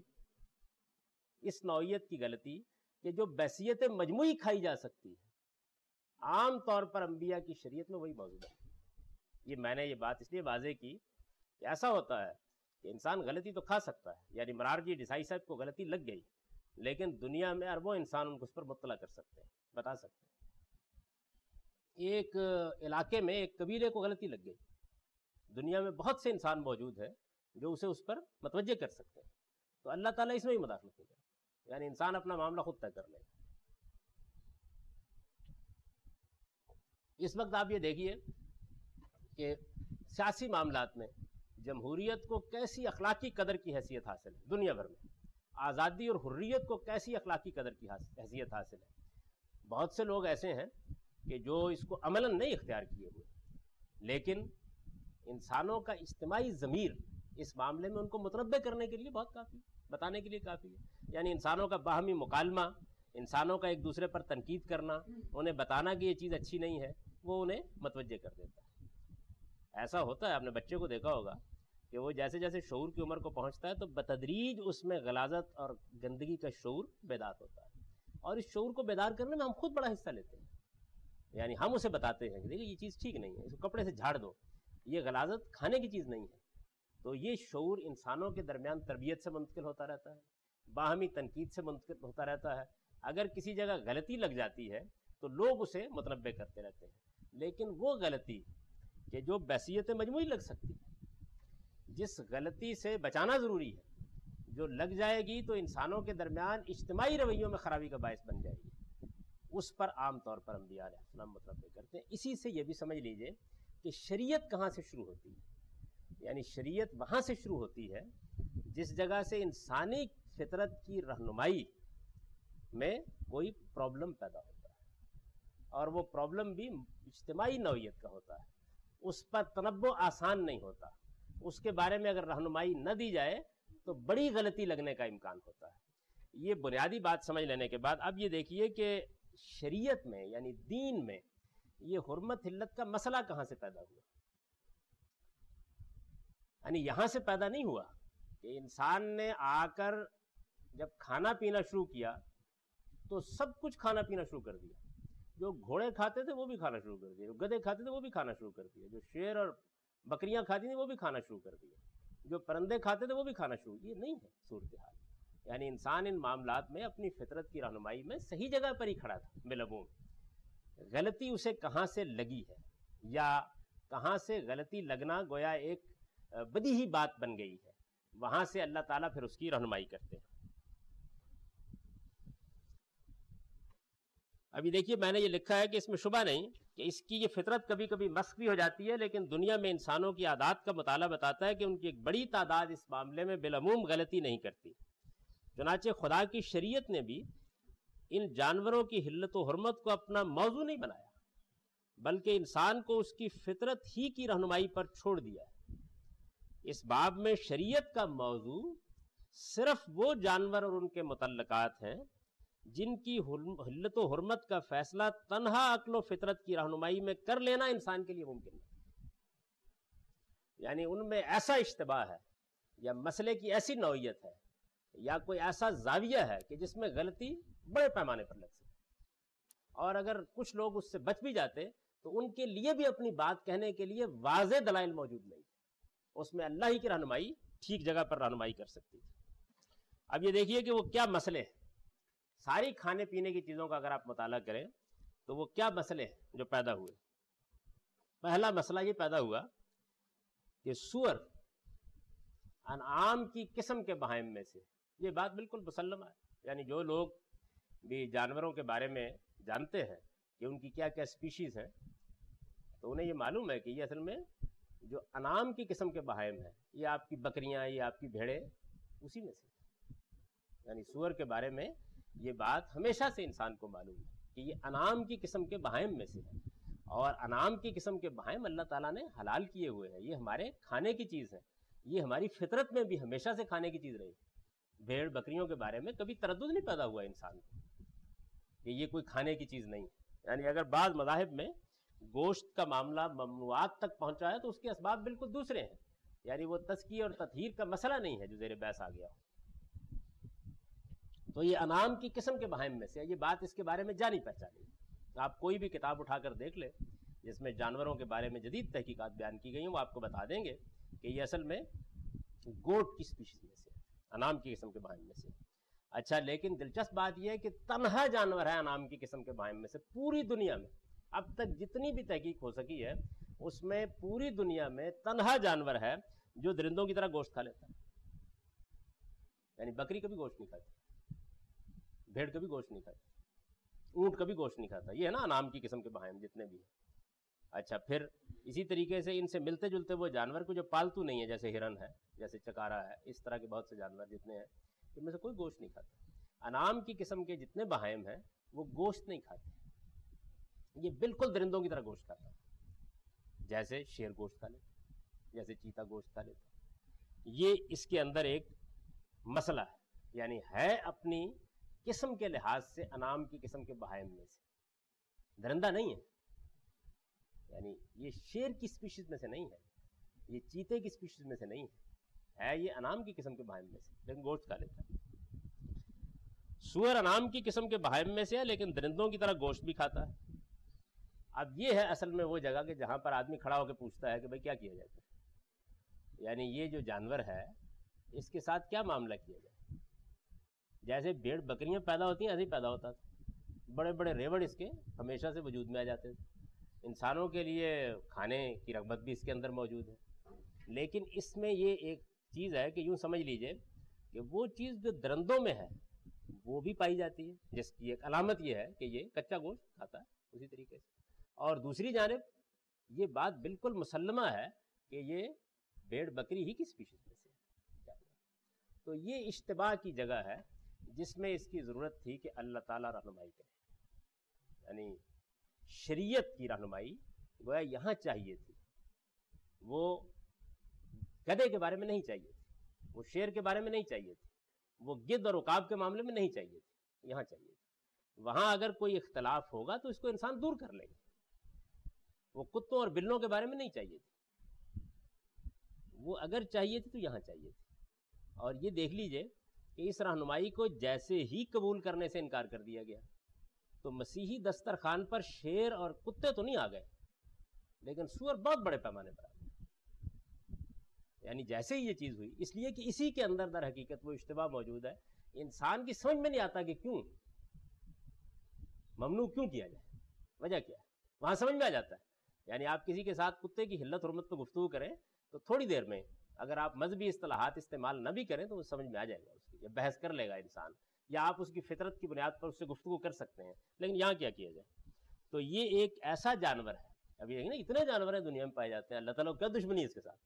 اس نوعیت کی غلطی کہ جو بحثیت مجموعی کھائی جا سکتی ہے، عام طور پر انبیاء کی شریعت میں وہی موجود ہے۔ یہ میں نے یہ بات اس لیے واضح کی کہ ایسا ہوتا ہے کہ انسان غلطی تو کھا سکتا ہے، یعنی مرارجی ڈیسائی صاحب کو غلطی لگ گئی، لیکن دنیا میں اربوں انسان ان کو اس پر مطلع کر سکتے ہیں، بتا سکتے ہیں۔ ایک علاقے میں ایک قبیلے کو غلطی لگ گئی، دنیا میں بہت سے انسان موجود ہیں جو اسے اس پر متوجہ کر سکتے ہیں، تو اللہ تعالیٰ اس میں ہی مداخلت نہیں کرے، یعنی انسان اپنا معاملہ خود طے کر لے۔ اس وقت آپ یہ دیکھیے کہ سیاسی معاملات میں جمہوریت کو کیسی اخلاقی قدر کی حیثیت حاصل ہے، دنیا بھر میں آزادی اور حریت کو کیسی اخلاقی قدر کی حیثیت حاصل ہے۔ بہت سے لوگ ایسے ہیں کہ جو اس کو عملاً نہیں اختیار کیے ہوئے، لیکن انسانوں کا اجتماعی ضمیر اس معاملے میں ان کو متنبع کرنے کے لیے بہت کافی، بتانے کے لیے کافی ہے۔ یعنی انسانوں کا باہمی مکالمہ، انسانوں کا ایک دوسرے پر تنقید کرنا، انہیں بتانا کہ یہ چیز اچھی نہیں ہے، وہ انہیں متوجہ کر دیتا ہے۔ ایسا ہوتا ہے، آپ نے بچے کو دیکھا ہوگا کہ وہ جیسے جیسے شعور کی عمر کو پہنچتا ہے تو بتدریج اس میں غلاظت اور گندگی کا شعور بیدار ہوتا ہے، اور اس شعور کو بیدار کرنے میں ہم خود بڑا حصہ لیتے ہیں۔ یعنی ہم اسے بتاتے ہیں کہ دیکھیں یہ چیز ٹھیک نہیں ہے، اس کو کپڑے سے جھاڑ دو، یہ غلاظت کھانے کی چیز نہیں ہے۔ تو یہ شعور انسانوں کے درمیان تربیت سے منتقل ہوتا رہتا ہے، باہمی تنقید سے منتقل ہوتا رہتا ہے۔ اگر کسی جگہ غلطی لگ جاتی ہے تو لوگ اسے متنبع کرتے رہتے ہیں، لیکن وہ غلطی کہ جو بحثیت مجموعی لگ سکتی ہے، جس غلطی سے بچانا ضروری ہے، جو لگ جائے گی تو انسانوں کے درمیان اجتماعی رویوں میں خرابی کا باعث بن جائے گی، اس پر عام طور پر انبیاء علیہ السلام متنبع کرتے ہیں۔ اسی سے یہ بھی سمجھ لیجئے کہ شریعت کہاں سے شروع ہوتی ہے، یعنی شریعت وہاں سے شروع ہوتی ہے جس جگہ سے انسانی فطرت کی رہنمائی میں کوئی پرابلم پیدا ہوتا ہے، اور وہ پرابلم بھی اجتماعی نوعیت کا ہوتا ہے، اس پر تنبع آسان نہیں ہوتا، اس کے بارے میں اگر رہنمائی نہ دی جائے تو بڑی غلطی لگنے کا امکان ہوتا ہے۔ یہ بنیادی بات سمجھ لینے کے بعد اب یہ دیکھیے کہ شریعت میں یعنی دین میں یہ حرمت حلت کا مسئلہ کہاں سے پیدا ہوا۔ یعنی یہاں سے پیدا نہیں ہوا کہ انسان نے آ کر جب کھانا پینا شروع کیا تو سب کچھ کھانا پینا شروع کر دیا، جو گھوڑے کھاتے تھے وہ بھی کھانا شروع کر دیا، جو گدھے کھاتے تھے وہ بھی کھانا شروع کر دیا، جو شیر اور بکریاں کھاتی تھیں وہ بھی کھانا شروع کر دیا، جو پرندے کھاتے تھے وہ بھی کھانا شروع۔ یہ نہیں ہے صورتحال، یعنی انسان ان معاملات میں اپنی فطرت کی رہنمائی میں صحیح جگہ پر ہی کھڑا تھا بالعموم۔ غلطی اسے کہاں سے لگی ہے یا کہاں سے غلطی لگنا گویا ایک بدیہی بات بن گئی ہے، وہاں سے اللہ تعالیٰ پھر اس کی رہنمائی کرتے ہیں۔ ابھی دیکھیے میں نے یہ لکھا ہے کہ اس میں شبہ نہیں کہ اس کی یہ فطرت کبھی کبھی مسخ بھی ہو جاتی ہے، لیکن دنیا میں انسانوں کی عادات کا مطالعہ بتاتا ہے کہ ان کی ایک بڑی تعداد اس معاملے میں بالعموم غلطی نہیں کرتی۔ چنانچہ خدا کی شریعت نے بھی ان جانوروں کی حلت و حرمت کو اپنا موضوع نہیں بنایا، بلکہ انسان کو اس کی فطرت ہی کی رہنمائی پر چھوڑ دیا ہے۔ اس باب میں شریعت کا موضوع صرف وہ جانور اور ان کے متعلقات ہیں جن کی حلت و حرمت کا فیصلہ تنہا عقل و فطرت کی رہنمائی میں کر لینا انسان کے لیے ممکن ہے۔ یعنی ان میں ایسا اشتباہ ہے یا مسئلے کی ایسی نوعیت ہے یا کوئی ایسا زاویہ ہے کہ جس میں غلطی بڑے پیمانے پر لگ سکتی، اور اگر کچھ لوگ اس سے بچ بھی جاتے تو ان کے لیے بھی اپنی بات کہنے کے لیے واضح دلائل موجود نہیں، اس میں اللہ ہی کی رہنمائی ٹھیک جگہ پر رہنمائی کر سکتی تھی۔ اب یہ دیکھیے کہ وہ کیا مسئلے ہیں، ساری کھانے پینے کی چیزوں کا اگر آپ مطالعہ کریں تو وہ کیا مسئلے ہیں جو پیدا ہوئے۔ پہلا مسئلہ یہ پیدا ہوا کہ سور انعام کی قسم کے بہائم میں سے، یہ بات بالکل مسلم ہے، یعنی جو لوگ بھی جانوروں کے بارے میں جانتے ہیں کہ ان کی کیا کیا اسپیشیز ہیں تو انہیں یہ معلوم ہے کہ یہ اصل میں جو انعام کی قسم کے بہائم ہیں، یہ آپ کی بکریاں، یہ آپ کی بھیڑیں اسی میں سے، یعنی سور کے بارے میں یہ بات ہمیشہ سے انسان کو معلوم ہے کہ یہ انعام کی قسم کے بہائم میں سے ہے، اور انعام کی قسم کے بہائم اللہ تعالیٰ نے حلال کیے ہوئے ہیں، یہ ہمارے کھانے کی چیز ہے، یہ ہماری فطرت میں بھی ہمیشہ سے کھانے کی چیز رہی۔ بھیڑ بکریوں کے بارے میں کبھی تردد نہیں پیدا ہوا انسان کو کہ یہ کوئی کھانے کی چیز نہیں ہے۔ یعنی اگر بعض مذاہب میں گوشت کا معاملہ ممنوعات تک پہنچا ہے تو اس کے اسباب بالکل دوسرے ہیں، یعنی وہ تزکیہ اور تطہیر کا مسئلہ نہیں ہے جو زیر بحث آ گیا ہو۔ تو یہ انعام کی قسم کے بہائم میں سے، یہ بات اس کے بارے میں جانی پہچانی۔ آپ کوئی بھی کتاب اٹھا کر دیکھ لیں جس میں جانوروں کے بارے میں جدید تحقیقات بیان کی گئی ہیں، وہ آپ کو بتا دیں گے کہ یہ اصل میں گوٹ کی اسپیشیز میں سے، انام کی قسم کے بہائم میں سے۔ اچھا، لیکن دلچسپ بات یہ ہے کہ تنہا جانور ہے انام کی قسم کے بہائم میں سے پوری دنیا میں، اب تک جتنی بھی تحقیق ہو سکی ہے اس میں پوری دنیا میں تنہا جانور ہے جو درندوں کی طرح گوشت کھا لیتا ہے۔ یعنی بکری کبھی گوشت نہیں کھاتی، بھیڑ کبھی گوشت نہیں کھاتی، اونٹ کبھی گوشت نہیں کھاتا۔ یہ ہے نا انام کی قسم کے بہائم جتنے بھی ہیں۔ اچھا، پھر اسی طریقے سے ان سے ملتے جلتے وہ جانور کو جو پالتو نہیں ہے، جیسے ہرن ہے، جیسے چکارا ہے، اس طرح کے بہت سے جانور جتنے ہیں ان میں سے کوئی گوشت نہیں کھاتا۔ انعام کی قسم کے جتنے بہائم ہیں وہ گوشت نہیں کھاتے، یہ بالکل درندوں کی طرح گوشت کھاتا ہے، جیسے شیر گوشت کھا لیتا، جیسے چیتا گوشت کھا لیتا۔ یہ اس کے اندر ایک مسئلہ ہے، یعنی ہے اپنی قسم کے لحاظ سے انعام کی قسم کے بہائم میں سے، درندہ نہیں ہے، یعنی یہ شیر کی اسپیشیز میں سے نہیں ہے، یہ چیتے کی اسپیشیز میں سے نہیں ہے، ہے یہ انعام کی قسم کے بہائم میں سے، لیکن گوشت کھا لیتا ہے۔ سور انعام کی قسم کے بہائم میں سے ہے لیکن درندوں کی طرح گوشت بھی کھاتا ہے۔ اب یہ ہے اصل میں وہ جگہ کہ جہاں پر آدمی کھڑا ہو کے پوچھتا ہے کہ بھئی کیا کیا جاتا ہے، یعنی یہ جو جانور ہے اس کے ساتھ کیا معاملہ کیا جائے۔ جیسے بھیڑ بکریاں پیدا ہوتی ہیں ایسے ہی پیدا ہوتا تھا، بڑے بڑے ریوڑ اس کے ہمیشہ سے وجود میں آ جاتے تھے، انسانوں کے لیے کھانے کی رغبت بھی اس کے اندر موجود ہے، لیکن اس میں یہ ایک چیز ہے کہ یوں سمجھ لیجئے کہ وہ چیز جو درندوں میں ہے وہ بھی پائی جاتی ہے، جس کی ایک علامت یہ ہے کہ یہ کچا گوشت کھاتا ہے اسی طریقے سے، اور دوسری جانب یہ بات بالکل مسلمہ ہے کہ یہ بھیڑ بکری ہی کی اسپیشیز میں سے ہے۔ تو یہ اشتباہ کی جگہ ہے جس میں اس کی ضرورت تھی کہ اللہ تعالیٰ رہنمائی کرے، یعنی شریعت کی رہنمائی گویا یہاں چاہیے تھی، وہ گدھے کے بارے میں نہیں چاہیے تھی، وہ شیر کے بارے میں نہیں چاہیے تھی، وہ گدھ اور عقاب کے معاملے میں نہیں چاہیے تھی، یہاں چاہیے تھی۔ وہاں اگر کوئی اختلاف ہوگا تو اس کو انسان دور کر لے گا، وہ کتوں اور بلوں کے بارے میں نہیں چاہیے تھی، وہ اگر چاہیے تھی تو یہاں چاہیے تھی۔ اور یہ دیکھ لیجئے کہ اس رہنمائی کو جیسے ہی قبول کرنے سے انکار کر دیا گیا تو مسیحی دسترخوان پر شیر اور کتے تو نہیں آ گئے لیکن سور بہت بڑے پیمانے پر آ گئے، یعنی جیسے ہی یہ چیز ہوئی، اس لیے کہ اسی کے اندر در حقیقت وہ اشتباہ موجود ہے، انسان کی سمجھ میں نہیں آتا کہ کیوں ممنوع کیوں کیا جائے، وجہ کیا ہے، وہاں سمجھ میں آ جاتا ہے۔ یعنی آپ کسی کے ساتھ کتے کی حلت حرمت پہ گفتگو کریں تو تھوڑی دیر میں اگر آپ مذہبی اصطلاحات استعمال نہ بھی کریں تو وہ سمجھ میں آ جائے گا، اس کی یا بحث کر لے گا انسان، یا آپ اس کی فطرت کی بنیاد پر اس سے گفتگو کر سکتے ہیں، لیکن یہاں کیا کیا جائے۔ تو یہ ایک ایسا جانور ہے، اب یہ نا اتنے جانور ہیں دنیا میں پائے جاتے ہیں، اللہ تعالیٰ کو کیا دشمنی ہے اس کے ساتھ،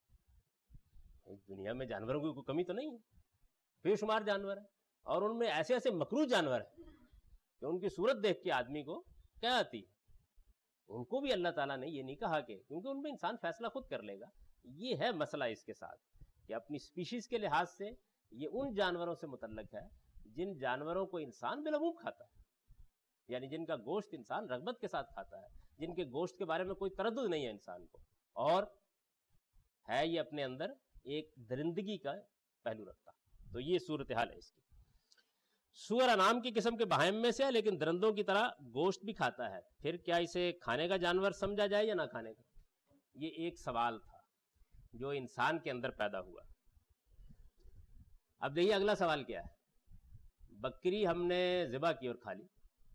دنیا میں جانوروں کی کوئی کمی تو نہیں ہے، بے شمار جانور ہیں، اور ان میں ایسے ایسے مکروہ جانور ہیں کہ ان کی صورت دیکھ کے آدمی کو کیا آتی ہے، ان کو بھی اللہ تعالیٰ نے یہ نہیں کہا کہ، کیونکہ ان میں انسان فیصلہ خود کر لے گا۔ یہ ہے مسئلہ اس کے ساتھ کہ اپنی اسپیشیز کے لحاظ سے یہ ان جانوروں سے متعلق ہے جن جانوروں کو انسان بالعموم کھاتا ہے، یعنی جن کا گوشت انسان رغبت کے ساتھ کھاتا ہے، جن کے گوشت کے بارے میں کوئی تردد نہیں ہے انسان کو، اور ہے یہ اپنے اندر ایک درندگی کا پہلو رکھتا۔ تو یہ صورتحال ہے اس کی۔ سور انعام کی قسم کے بہائم میں سے ہے لیکن درندوں کی طرح گوشت بھی کھاتا ہے، پھر کیا اسے کھانے کا جانور سمجھا جائے یا نہ کھانے کا؟ یہ ایک سوال تھا جو انسان کے اندر پیدا ہوا۔ اب دیکھیے اگلا سوال کیا ہے، بکری ہم نے ذبح کی اور کھا لی،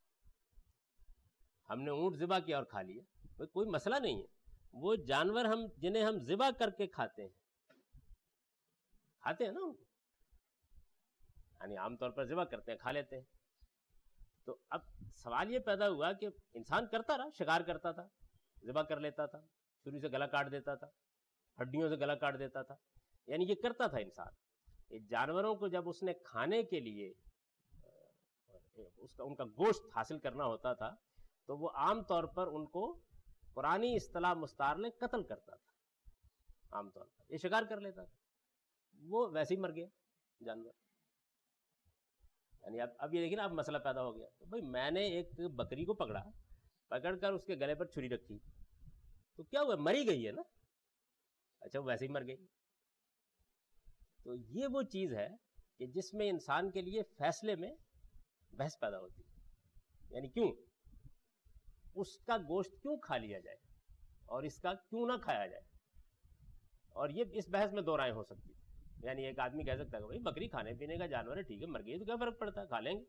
ہم نے اونٹ ذبح کیا اور کھا لیا، کوئی مسئلہ نہیں ہے، وہ جانور ہم جنہیں ہم ذبح کر کے کھاتے ہیں کھاتے ہیں نا ان کو، یعنی عام طور پر ذبح کرتے ہیں کھا لیتے ہیں۔ تو اب سوال یہ پیدا ہوا کہ انسان کرتا رہا، شکار کرتا تھا، ذبح کر لیتا تھا، چھری سے گلا کاٹ دیتا تھا، ہڈیوں سے گلا کاٹ دیتا تھا، یعنی یہ کرتا تھا انسان۔ یہ جانوروں کو جب اس نے کھانے کے لیے اس کا ان کا گوشت حاصل کرنا ہوتا تھا تو وہ عام طور پر ان کو پرانی اصطلاح مستعار نے قتل کرتا تھا، عام طور پر یہ شکار کر لیتا تھا، وہ ویسے ہی مر گیا جانور۔ یعنی اب اب یہ دیکھیں نا، اب مسئلہ پیدا ہو گیا، تو بھائی میں نے ایک بکری کو پکڑا، پکڑ کر اس کے گلے پر چھری رکھی تو کیا ہوا، مری گئی ہے نا، اچھا وہ ویسے ہی مر گئی۔ تو یہ وہ چیز ہے کہ جس میں انسان کے لیے فیصلے میں بحث پیدا ہوتی ہے، یعنی کیوں اس کا گوشت کیوں کھا لیا جائے اور اس کا کیوں نہ کھایا جائے، اور یہ اس بحث میں دو رائے ہو سکتی ہے۔ یعنی ایک آدمی کہہ سکتا ہے کہ بھائی بکری کھانے پینے کا جانور ہے، ٹھیک ہے، مر گئی تو کیا فرق پڑتا ہے، کھا لیں گے،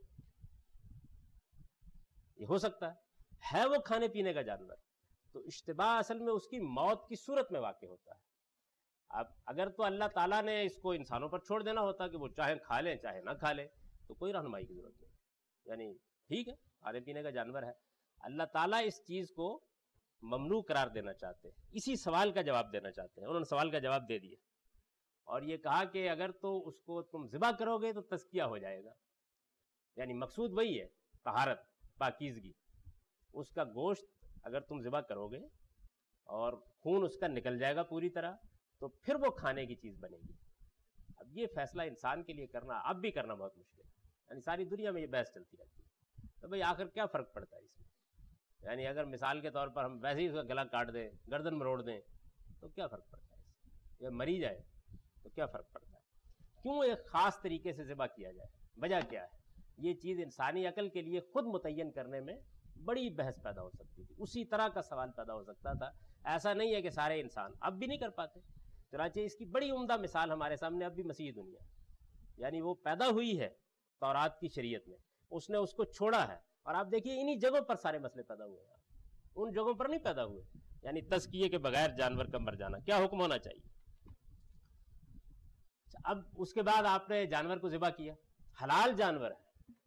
یہ ہو سکتا ہے ہے وہ کھانے پینے کا جانور. تو اشتباہ اصل میں اس کی موت کی صورت میں واقع ہوتا ہے. اب اگر تو اللہ تعالیٰ نے اس کو انسانوں پر چھوڑ دینا ہوتا کہ وہ چاہے کھا لیں چاہے نہ کھا لیں تو کوئی رہنمائی کی ضرورت نہیں، یعنی ٹھیک ہے کھانے پینے کا جانور ہے. اللہ تعالیٰ اس چیز کو ممنوع قرار دینا چاہتے ہیں، اسی سوال کا جواب دینا چاہتے ہیں. انہوں نے سوال کا جواب دے دیا اور یہ کہا کہ اگر تو اس کو تم ذبح کرو گے تو تزکیہ ہو جائے گا، یعنی مقصود وہی ہے، طہارت، پاکیزگی. اس کا گوشت اگر تم ذبح کرو گے اور خون اس کا نکل جائے گا پوری طرح تو پھر وہ کھانے کی چیز بنے گی. اب یہ فیصلہ انسان کے لیے کرنا اب بھی کرنا بہت مشکل ہے، یعنی ساری دنیا میں یہ بحث چلتی رہتی ہے. تو بھئی آخر کیا فرق پڑتا ہے اس میں؟ یعنی اگر مثال کے طور پر ہم ویسے ہی اس کا گلا کاٹ دیں، گردن مروڑ دیں تو کیا فرق پڑتا ہے اس میں؟ یا مری جائے تو کیا فرق پڑتا ہے؟ کیوں ایک خاص طریقے سے ذبح کیا جائے؟ وجہ کیا ہے؟ یہ چیز انسانی عقل کے لیے خود متعین کرنے میں بڑی بحث پیدا ہو سکتی تھی، اسی طرح کا سوال پیدا ہو سکتا تھا. ایسا نہیں ہے کہ سارے انسان اب بھی نہیں کر پاتے. چنانچہ اس کی بڑی عمدہ مثال ہمارے سامنے اب بھی مسیحی دنیا ہے، یعنی وہ پیدا ہوئی ہے تورات کی شریعت میں، اس نے اس کو چھوڑا ہے، اور آپ دیکھیے انہی جگہوں پر سارے مسئلے پیدا ہوئے ہیں، ان جگہوں پر نہیں پیدا ہوئے. یعنی تزکیے کے بغیر جانور کا مر جانا کیا حکم ہونا چاہیے. اب اس کے بعد آپ نے جانور کو ذبح کیا، حلال جانور ہے،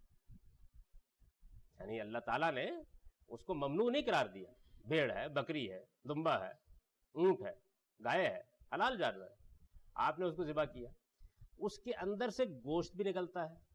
یعنی اللہ تعالیٰ نے اس کو ممنوع نہیں قرار دیا. بھیڑ ہے، بکری ہے، دمبا ہے، اونٹ ہے، گائے ہے، حلال جانور ہے. آپ نے اس کو ذبح کیا، اس کے اندر سے گوشت بھی نکلتا ہے،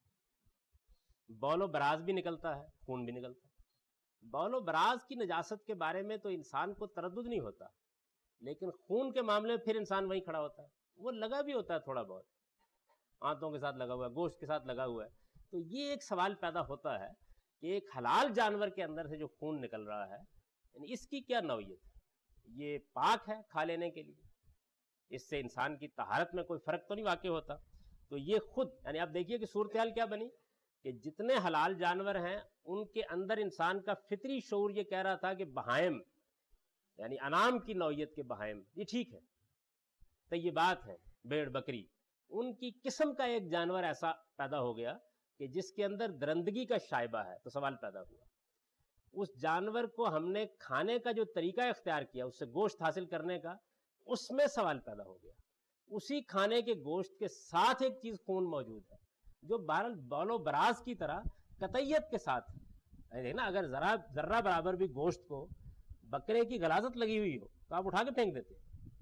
بول و براز بھی نکلتا ہے، خون بھی نکلتا ہے. بول و براز کی نجاست کے بارے میں تو انسان کو تردد نہیں ہوتا، لیکن خون کے معاملے میں پھر انسان وہیں کھڑا ہوتا ہے. وہ لگا بھی ہوتا ہے تھوڑا بہت، آنتوں کے ساتھ لگا ہوا ہے، گوشت کے ساتھ لگا ہوا ہے. تو یہ ایک سوال پیدا ہوتا ہے کہ ایک حلال جانور کے اندر سے جو خون نکل رہا ہے، یعنی اس کی کیا نوعیت ہے؟ یہ پاک ہے کھا لینے کے لیے؟ اس سے انسان کی طہارت میں کوئی فرق تو نہیں واقع ہوتا؟ تو یہ خود یعنی آپ دیکھیے کہ صورتحال کیا بنی کہ جتنے حلال جانور ہیں ان کے اندر انسان کا فطری شعور یہ کہہ رہا تھا کہ بہائم یعنی انعام کی نوعیت کے بہائم یہ ٹھیک ہے، طیبات ہیں، بھیڑ بکری، ان کی قسم کا ایک جانور ایسا پیدا ہو گیا کہ جس کے اندر درندگی کا شائبہ ہے. تو سوال پیدا ہوا، اس جانور کو ہم نے کھانے کا جو طریقہ اختیار کیا، اس سے گوشت حاصل کرنے کا، اس میں سوال پیدا ہو گیا. اسی کھانے کے گوشت کے ساتھ ایک چیز خون موجود ہے جو بہرحال بول و براز کی طرح قطعیت کے ساتھ دیکھنا، اگر ذرا ذرہ برابر بھی گوشت کو بکرے کی غلاظت لگی ہوئی ہو تو آپ اٹھا کے پھینک دیتے،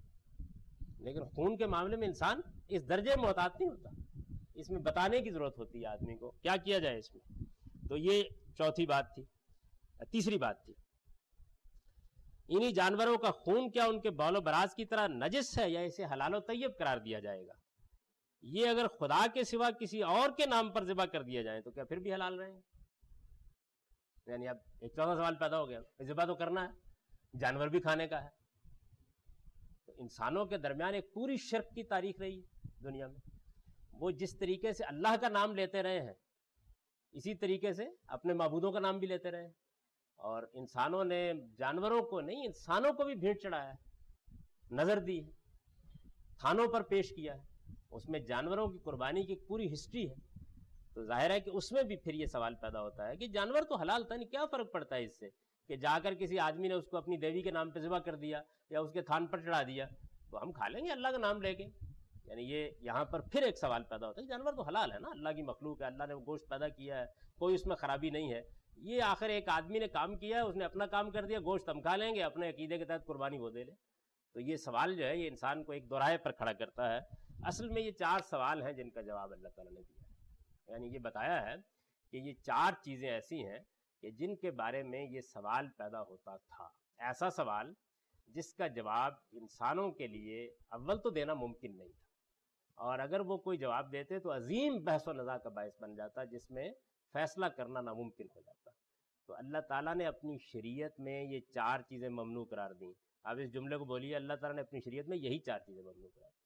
لیکن خون کے معاملے میں انسان اس درجے محتاط نہیں ہوتا. اس میں بتانے کی ضرورت ہوتی ہے آدمی کو کیا کیا جائے اس میں. تو یہ چوتھی بات تھی. تیسری بات تھی، انہی جانوروں کا خون کیا ان کے بول و براز کی طرح نجس ہے یا اسے حلال و طیب قرار دیا جائے گا؟ یہ اگر خدا کے سوا کسی اور کے نام پر ذبح کر دیا جائے تو کیا پھر بھی حلال رہیں گے؟ یعنی اب ایک چوتھا سوال پیدا ہو گیا، ذبح تو کرنا ہے، جانور بھی کھانے کا ہے. تو انسانوں کے درمیان ایک پوری شرک کی تاریخ رہی ہے دنیا میں. وہ جس طریقے سے اللہ کا نام لیتے رہے ہیں اسی طریقے سے اپنے معبودوں کا نام بھی لیتے رہے ہیں، اور انسانوں نے جانوروں کو نہیں انسانوں کو بھی بھیٹ چڑھایا ہے، نظر دی ہے، تھانوں پر پیش کیا ہے. اس میں جانوروں کی قربانی کی پوری ہسٹری ہے. تو ظاہر ہے کہ اس میں بھی پھر یہ سوال پیدا ہوتا ہے کہ جانور تو حلال تھا، نہیں کیا فرق پڑتا ہے اس سے کہ جا کر کسی آدمی نے اس کو اپنی دیوی کے نام پہ ذبح کر دیا یا اس کے تھان پر چڑھا دیا تو ہم کھا لیں گے اللہ کا نام لے کے. یعنی یہ یہاں پر پھر ایک سوال پیدا ہوتا ہے، جانور تو حلال ہے نا، اللہ کی مخلوق ہے، اللہ نے وہ گوشت پیدا کیا ہے، کوئی اس میں خرابی نہیں ہے. یہ آخر ایک آدمی نے کام کیا ہے، اس نے اپنا کام کر دیا، گوشت ہم کھا لیں گے، اپنے عقیدے کے تحت قربانی وہ دے لے. تو یہ سوال جو ہے یہ انسان کو ایک دوراہے پر کھڑا کرتا ہے. اصل میں یہ چار سوال ہیں جن کا جواب اللہ تعالیٰ نے دیا ہے. یعنی یہ بتایا ہے کہ یہ چار چیزیں ایسی ہیں کہ جن کے بارے میں یہ سوال پیدا ہوتا تھا. ایسا سوال جس کا جواب انسانوں کے لیے اول تو دینا ممکن نہیں تھا، اور اگر وہ کوئی جواب دیتے تو عظیم بحث و نزاع کا باعث بن جاتا جس میں فیصلہ کرنا ناممکن ہو جاتا. تو اللہ تعالیٰ نے اپنی شریعت میں یہ چار چیزیں ممنوع قرار دیں. آپ اس جملے کو بولیے، اللہ تعالیٰ نے اپنی شریعت میں یہی چار چیزیں ممنوع قرار دیں،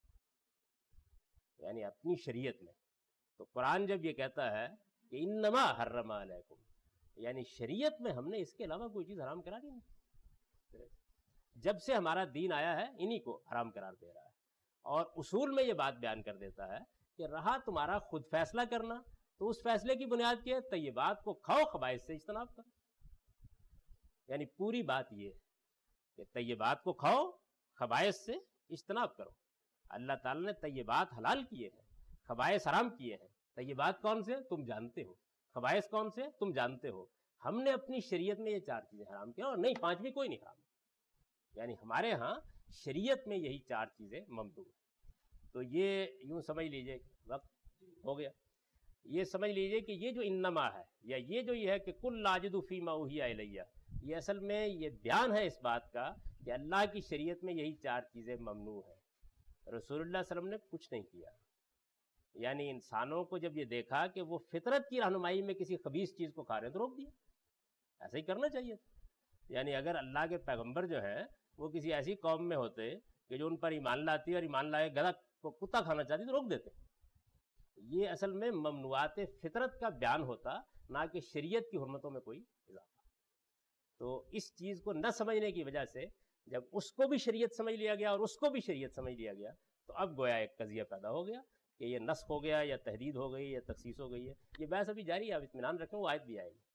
یعنی اپنی شریعت میں. تو قرآن جب یہ کہتا ہے کہ انما حرم علیکم، یعنی شریعت میں ہم نے اس کے علاوہ کوئی چیز حرام قرار ہی نہیں. جب سے ہمارا دین آیا ہے انہی کو حرام قرار دے رہا ہے. اور اصول میں یہ بات بیان کر دیتا ہے کہ رہا تمہارا خود فیصلہ کرنا تو اس فیصلے کی بنیاد کیا ہے؟ طیبات کو کھاؤ، خبائث سے اجتناب کرو. یعنی پوری بات یہ ہے کہ طیبات کو کھاؤ، خبائث سے اجتناب کرو. اللہ تعالیٰ نے طیبات حلال کیے ہیں، خبائث حرام کیے ہیں. طیبات کون سے؟ تم جانتے ہو. خبائث کون سے؟ تم جانتے ہو. ہم نے اپنی شریعت میں یہ چار چیزیں حرام کیا، اور نہیں پانچویں کوئی نہیں حرام. یعنی ہمارے ہاں شریعت میں یہی چار چیزیں ممنوع ہیں. تو یہ یوں سمجھ لیجئے، وقت ہو گیا، یہ سمجھ لیجئے کہ یہ جو انما ہے، یا یہ جو یہ ہے کہ کل لاجد فیما اوحی الیہ، یہ اصل میں یہ بیان ہے اس بات کا کہ اللہ کی شریعت میں یہی چار چیزیں ممنوع ہیں. رسول اللہ صلی اللہ علیہ وسلم نے کچھ نہیں کیا. یعنی انسانوں کو جب یہ دیکھا کہ وہ فطرت کی رہنمائی میں کسی خبیث چیز کو کھا رہے ہیں تو روک دیا. ایسا ہی کرنا چاہیے تھا. یعنی اگر اللہ کے پیغمبر جو ہیں وہ کسی ایسی قوم میں ہوتے کہ جو ان پر ایمان لاتی اور ایمان لائے گدھا کو کتا کھانا چاہتی تو روک دیتے. یہ اصل میں ممنوعات فطرت کا بیان ہوتا، نہ کہ شریعت کی حرمتوں میں کوئی اضافہ. تو اس چیز کو نہ سمجھنے کی وجہ سے جب اس کو بھی شریعت سمجھ لیا گیا اور اس کو بھی شریعت سمجھ لیا گیا تو اب گویا ایک قضیہ پیدا ہو گیا کہ یہ نسخ ہو گیا یا تحدید ہو گئی یا تخصیص ہو گئی ہے. یہ بحث ابھی جاری ہے، آپ اطمینان رکھیں، وہ آیت بھی آئے گی.